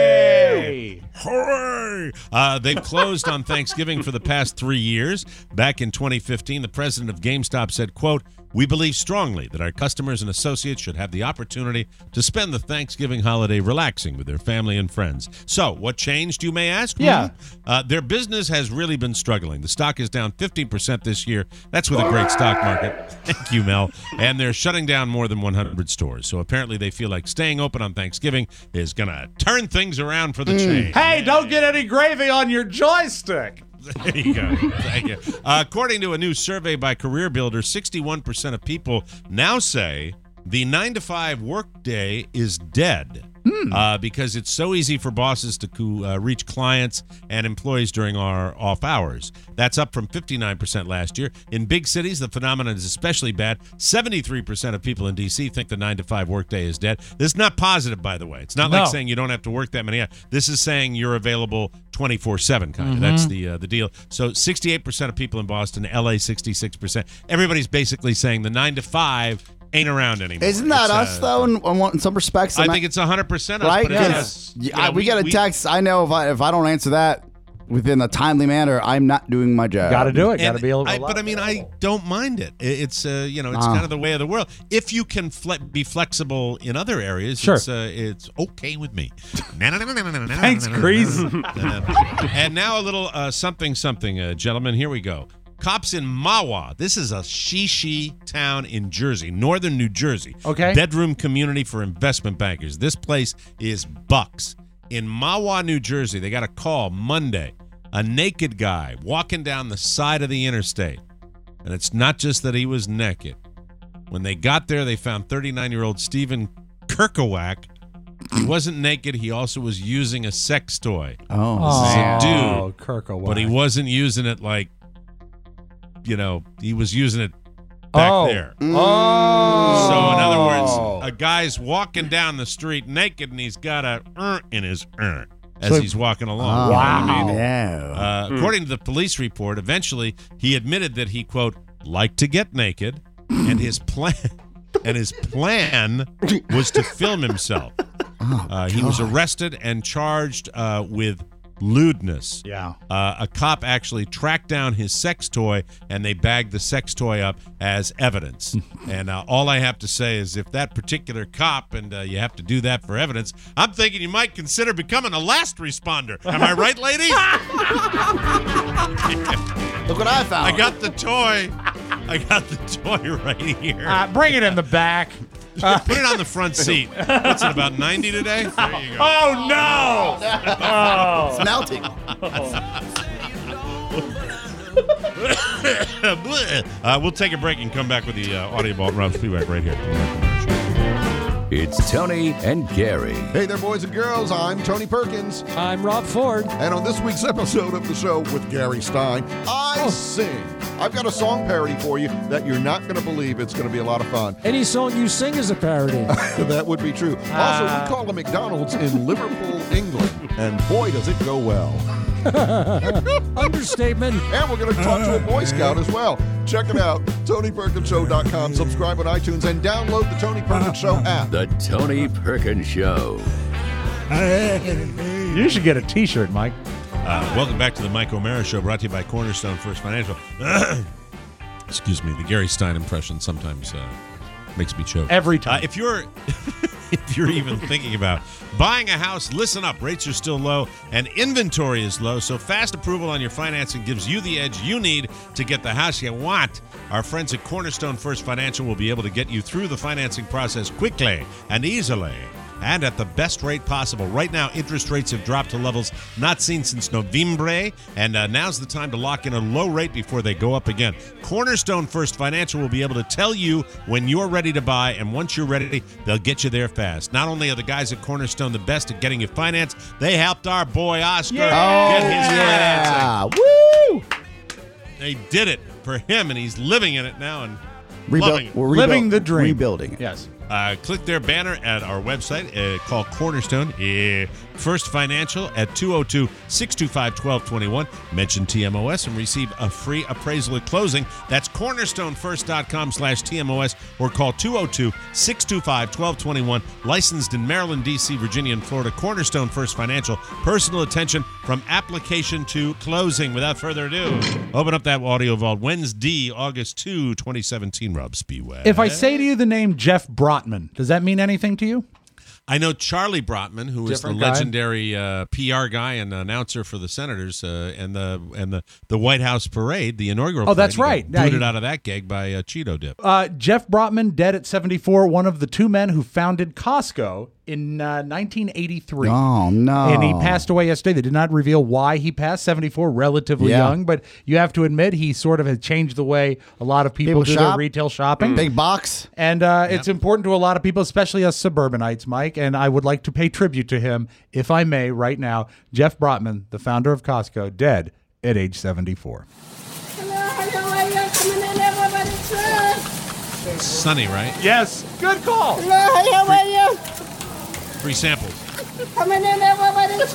Yay! Hooray! They've closed on Thanksgiving for the past 3 years. Back in 2015, the president of GameStop said, quote, "We believe strongly that our customers and associates should have the opportunity to spend the Thanksgiving holiday relaxing with their family and friends." So, what changed, you may ask? Yeah. Their business has really been struggling. The stock is down 15% this year. That's with a great stock market. Thank you, Mel. And they're shutting down more than 100 stores. So apparently they feel like staying open on Thanksgiving is going to turn things around for the chain. Hey, don't get any gravy on your joystick. There you go. Thank you. According to a new survey by CareerBuilder, 61% of people now say the 9-to-5 workday is dead. Because it's so easy for bosses to reach clients and employees during our off hours. That's up from 59% last year. In big cities, the phenomenon is especially bad. 73% of people in D.C. think the 9-to-5 workday is dead. This is not positive, by the way. It's not like saying you don't have to work that many hours. This is saying you're available 24/7 kind of. That's the deal. So 68% of people in Boston, L.A. 66%. Everybody's basically saying the 9-to-5 ain't around anymore. Isn't that us, though, in some respects? I think it's 100% us. Right? But it is. We get a text. I know if I don't answer that, within a timely manner, I'm not doing my job. Got to do it. Got to And be able to. but I mean, I don't mind it. It's it's kind of the way of the world. If you can be flexible in other areas, Sure. it's okay with me. Thanks, Grease. And now a little something, gentlemen. Here we go. Cops in Mahwah. This is a shishi town in Jersey, northern New Jersey. Okay. Bedroom community for investment bankers. This place is bucks. In Mahwah, New Jersey, they got a call Monday. A naked guy walking down the side of the interstate. And it's not just that he was naked. When they got there, they found 39-year-old Stephen Kirkowak. He wasn't naked. He also was using a sex toy. Oh, This is a dude. Kirkowak. But he wasn't using it like, he was using it back there. Oh. So, in other words, a guy's walking down the street naked and he's got a in his as he's walking along. Wow. According to the police report, eventually he admitted that he, quote, liked to get naked and his plan was to film himself. He was arrested and charged with lewdness. Yeah. A cop actually tracked down his sex toy, and they bagged the sex toy up as evidence. And all I have to say is if that particular cop, and you have to do that for evidence, I'm thinking you might consider becoming a last responder. Am I right, lady? Look what I found. I got the toy right here. Bring it in the back. Put it on the front seat. What's it, about 90 today? There you go. Oh, no. It's melting. We'll take a break and come back with the Audio Vault. Rob Spivak right here. It's Tony and Gary. Hey there, boys and girls. I'm Tony Perkins. I'm Rob Ford. And on this week's episode of the show with Gary Stein, I sing. I've got a song parody for you that you're not going to believe. It's going to be a lot of fun. Any song you sing is a parody. That would be true. Also, we call a McDonald's in Liverpool, England. And boy, does it go well. Understatement. And we're going to talk to a Boy Scout as well. Check it out. TonyPerkinsShow.com. Subscribe on iTunes and download the Tony Perkins Show app. The Tony Perkins Show. You should get a T-shirt, Mike. Welcome back to the Mike O'Mara Show, brought to you by Cornerstone First Financial. Excuse me, the Gary Stein impression sometimes makes me choke. Every time. If you're even thinking about buying a house, listen up. Rates are still low and inventory is low, so fast approval on your financing gives you the edge you need to get the house you want. Our friends at Cornerstone First Financial will be able to get you through the financing process quickly and easily, and at the best rate possible. Right now, interest rates have dropped to levels not seen since November, and now's the time to lock in a low rate before they go up again. Cornerstone First Financial will be able to tell you when you're ready to buy, and once you're ready, they'll get you there fast. Not only are the guys at Cornerstone the best at getting you financed, they helped our boy Oscar get his financing. Woo! They did it for him, and he's living in it now and loving it. Living the dream. Rebuilding it. Yes. Click their banner at our website. Call Cornerstone First Financial at 202-625-1221. Mention TMOS and receive a free appraisal at closing. That's cornerstonefirst.com/TMOS or call 202-625-1221. Licensed in Maryland, D.C., Virginia, and Florida. Cornerstone First Financial. Personal attention from application to closing. Without further ado, open up that audio vault. Wednesday, August 2, 2017. Rob Spiewak. If I say to you the name Jeff Brotman, does that mean anything to you? I know Charlie Brotman, who is the Different guy. legendary PR guy and announcer for the Senators and the White House parade, the inaugural. Oh, that's parade. He got right. booted out of that gig by Cheeto Dip. Jeff Brotman, dead at 74, one of the two men who founded Costco in 1983. Oh, no. And he passed away yesterday. They did not reveal why he passed. 74, relatively young, but you have to admit he sort of has changed the way a lot of people do their retail shopping. Big box. And it's important to a lot of people, especially us suburbanites, Mike, and I would like to pay tribute to him, if I may, right now. Jeff Brotman, the founder of Costco, dead at age 74. Sunny, right? Yes. Good call. Hello, how are you? Free samples. Coming in there, everybody. You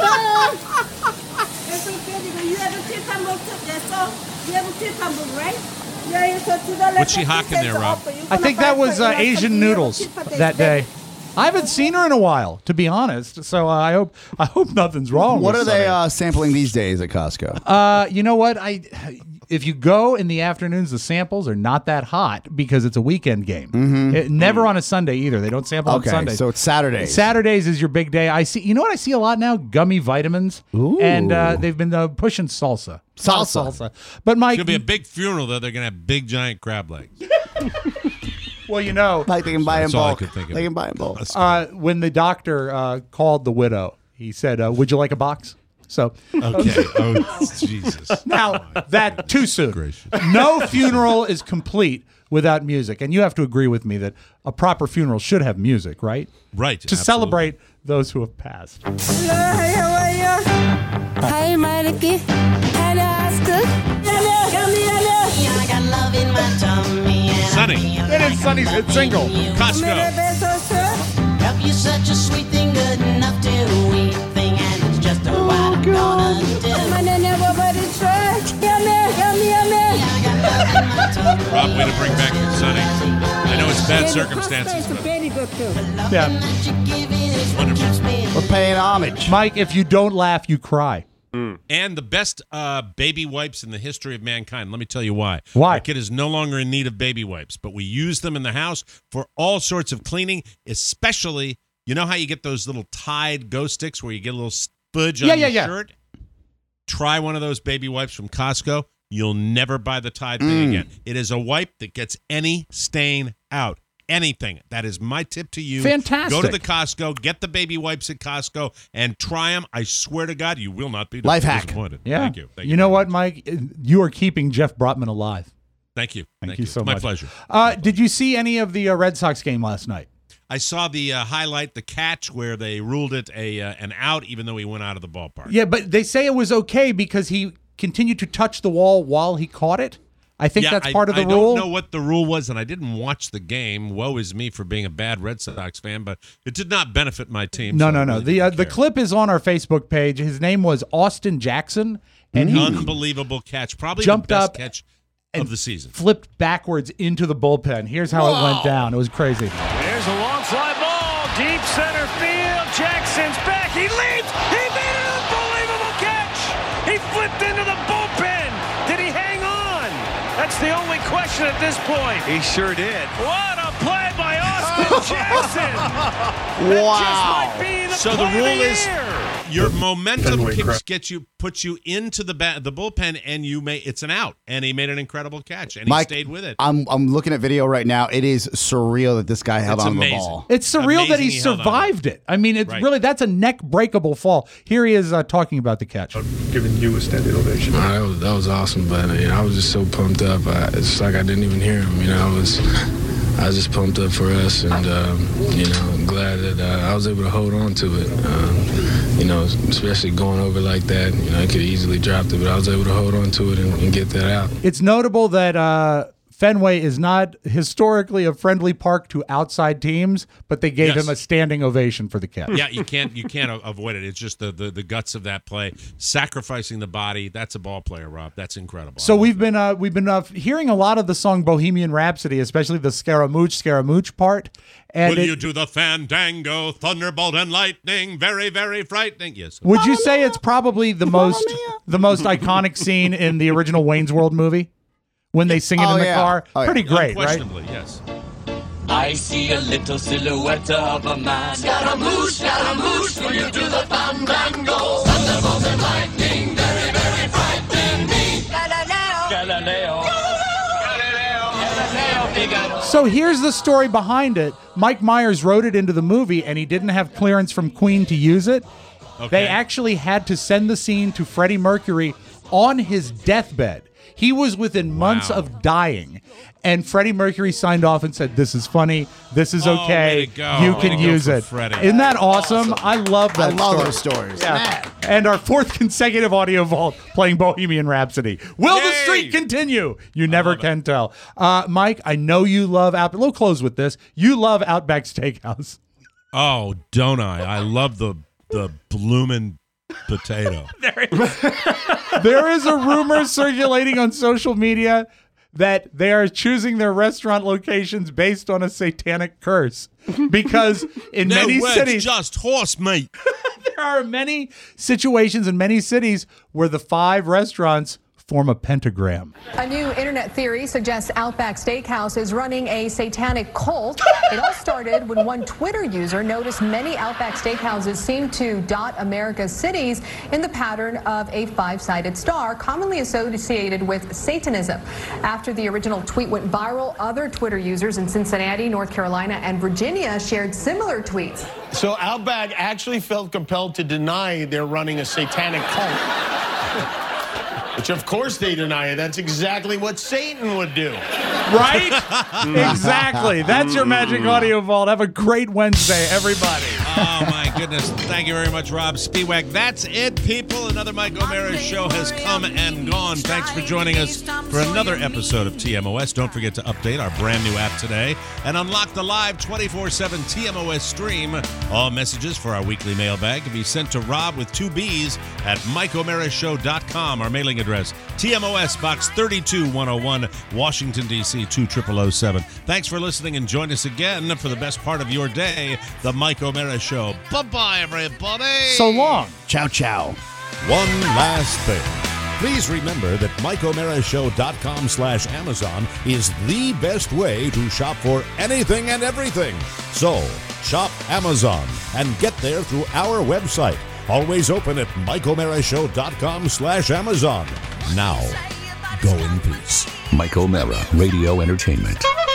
have a cucumber, you have a cucumber, right? What's she hawking there, Rob? I think that was Asian noodles that day. I haven't seen her in a while, to be honest. So I hope nothing's wrong. What with are they Sunny. sampling these days at Costco? You know what? If you go in the afternoons, the samples are not that hot because it's a weekend game. Never on a Sunday either. They don't sample on Sundays. So it's Saturdays. Saturdays is your big day. I see. You know what I see a lot now? Gummy vitamins. Ooh. And they've been pushing salsa. Salsa. But Mike, It's gonna be a big funeral though. They're gonna have big giant crab legs. well, you know, Like they can buy in That's all I bulk. could think of. They can buy in bulk. when the doctor called the widow, he said, "Would you like a box?" So Okay. Oh Jesus. now that too soon. No funeral is complete without music, and you have to agree with me that a proper funeral should have music, right? Right. To celebrate those who have passed. Hello, how are you? Hi, Mikey. Hello, Oscar. Hello, come here, hello. I got love in my tummy. Sunny. It is Sunny's hit single. Costco. Help you such a sweet thing, good enough to eat thing, and it's just a what I'm gonna do. Rob, way to bring back your Sunny. I know it's bad circumstances, but Yeah. We're paying homage. Mike, if you don't laugh, you cry. and the best baby wipes in the history of mankind. Let me tell you why. Why? Our kid is no longer in need of baby wipes, but we use them in the house for all sorts of cleaning, especially, you know how you get those little Tide Go Sticks where you get a little spudge on your shirt? Try one of those baby wipes from Costco. You'll never buy the Tide thing again. It is a wipe that gets any stain out. Anything. That is my tip to you. Fantastic. Go to the Costco, get the baby wipes at Costco, and try them. I swear to God, you will not be Life hack. disappointed. Yeah. Thank you. Thank you know what, Mike? You are keeping Jeff Brotman alive. Thank you. Thank you so My much. pleasure. Did you see any of the Red Sox game last night? I saw the highlight, the catch, where they ruled it an out, even though he went out of the ballpark. Yeah, but they say it was okay because he continued to touch the wall while he caught it. I think that's part of the rule. I don't know what the rule was, and I didn't watch the game. Woe is me for being a bad Red Sox fan, but it did not benefit my team. No. Really The clip is on our Facebook page. His name was Austin Jackson, and he unbelievable catch, probably jumped the best up catch of the season. Flipped backwards into the bullpen. Here's how it went down. It was crazy. There's a long fly ball, deep center field. Jackson's back. He leaps. He made an unbelievable catch. He flipped into the bullpen. Did he hang on? That's the only question at this point. He sure did. What a play by Austin Jackson. Wow. So the rule is your momentum puts you into the bullpen, and it's an out. And he made an incredible catch, and Mike, he stayed with it. I'm looking at video right now. It is surreal that this guy held It's on to the amazing. ball. It's surreal that he Amazing he held on. survived it. I mean, it's Right. really, that's a neck breakable fall. Here he is talking about the catch. Giving you a standing ovation. That was awesome, but I was just so pumped up. It's like I didn't even hear him. I was just pumped up for us, and I'm glad that I was able to hold on to it. Especially going over like that. I could have easily dropped it, but I was able to hold on to it and get that out. It's notable that Fenway is not historically a friendly park to outside teams, but they gave Yes. him a standing ovation for the catch. Yeah, you can't avoid it. It's just the guts of that play, sacrificing the body. That's a ball player, Rob. That's incredible. So we've been hearing a lot of the song Bohemian Rhapsody, especially the Scaramouche part. And Will you do the fandango, thunderbolt and lightning? Very, very frightening. Yes. Would you say it's probably the most iconic scene in the original Wayne's World movie? When they sing it in the car? Pretty great, right? Unquestionably, yes. I see a little silhouette of a man. Scaramouche, will you do the fandango? Thunderbolt and lightning, very, very frightening me. Galileo. So here's the story behind it. Mike Myers wrote it into the movie, and he didn't have clearance from Queen to use it. Okay. They actually had to send the scene to Freddie Mercury on his deathbed. He was within months of dying, and Freddie Mercury signed off and said, "This is funny. This is okay. way to go. You Way can to go use for it." Freddie. Isn't that awesome? I love that. I love story. those stories. Yeah. Man. And our fourth consecutive audio vault playing Bohemian Rhapsody. Will the Yay! streak continue? You never can tell. Mike, I know you love Outback. We'll close with this. You love Outback Steakhouse. Oh, don't I? I love the bloomin' potato. There is a rumor circulating on social media that they are choosing their restaurant locations based on a satanic curse. Because in many cities, just horse meat. There are many situations in many cities where the 5 restaurants form a pentagram. A new internet theory suggests Outback Steakhouse is running a satanic cult. It all started when one Twitter user noticed many Outback Steakhouses seem to dot America's cities in the pattern of a 5-sided star, commonly associated with Satanism. After the original tweet went viral, other Twitter users in Cincinnati, North Carolina, and Virginia shared similar tweets. So Outback actually felt compelled to deny they're running a satanic cult. Which, of course, they deny it. That's exactly what Satan would do. Right? Exactly. That's your Magic Audio Vault. Have a great Wednesday, everybody. Oh, my goodness. Thank you very much, Rob Spiewak. That's it, people. Another Mike O'Mara show has come and gone. Thanks for joining us for another episode of TMOS. Don't forget to update our brand new app today and unlock the live 24/7 TMOS stream. All messages for our weekly mailbag can be sent to Rob with 2 B's at MikeO'MaraShow.com. Our mailing address, TMOS Box 32101, Washington, D.C. 20007. Thanks for listening and join us again for the best part of your day, the Mike O'Mara Show. Bye-bye, everybody. So long. Ciao, ciao. One last thing. Please remember that MikeO'MaraShow.com/Amazon is the best way to shop for anything and everything. So, shop Amazon and get there through our website. Always open at MikeO'MaraShow.com/Amazon. Now, go in peace. Mike O'Mara Radio Entertainment.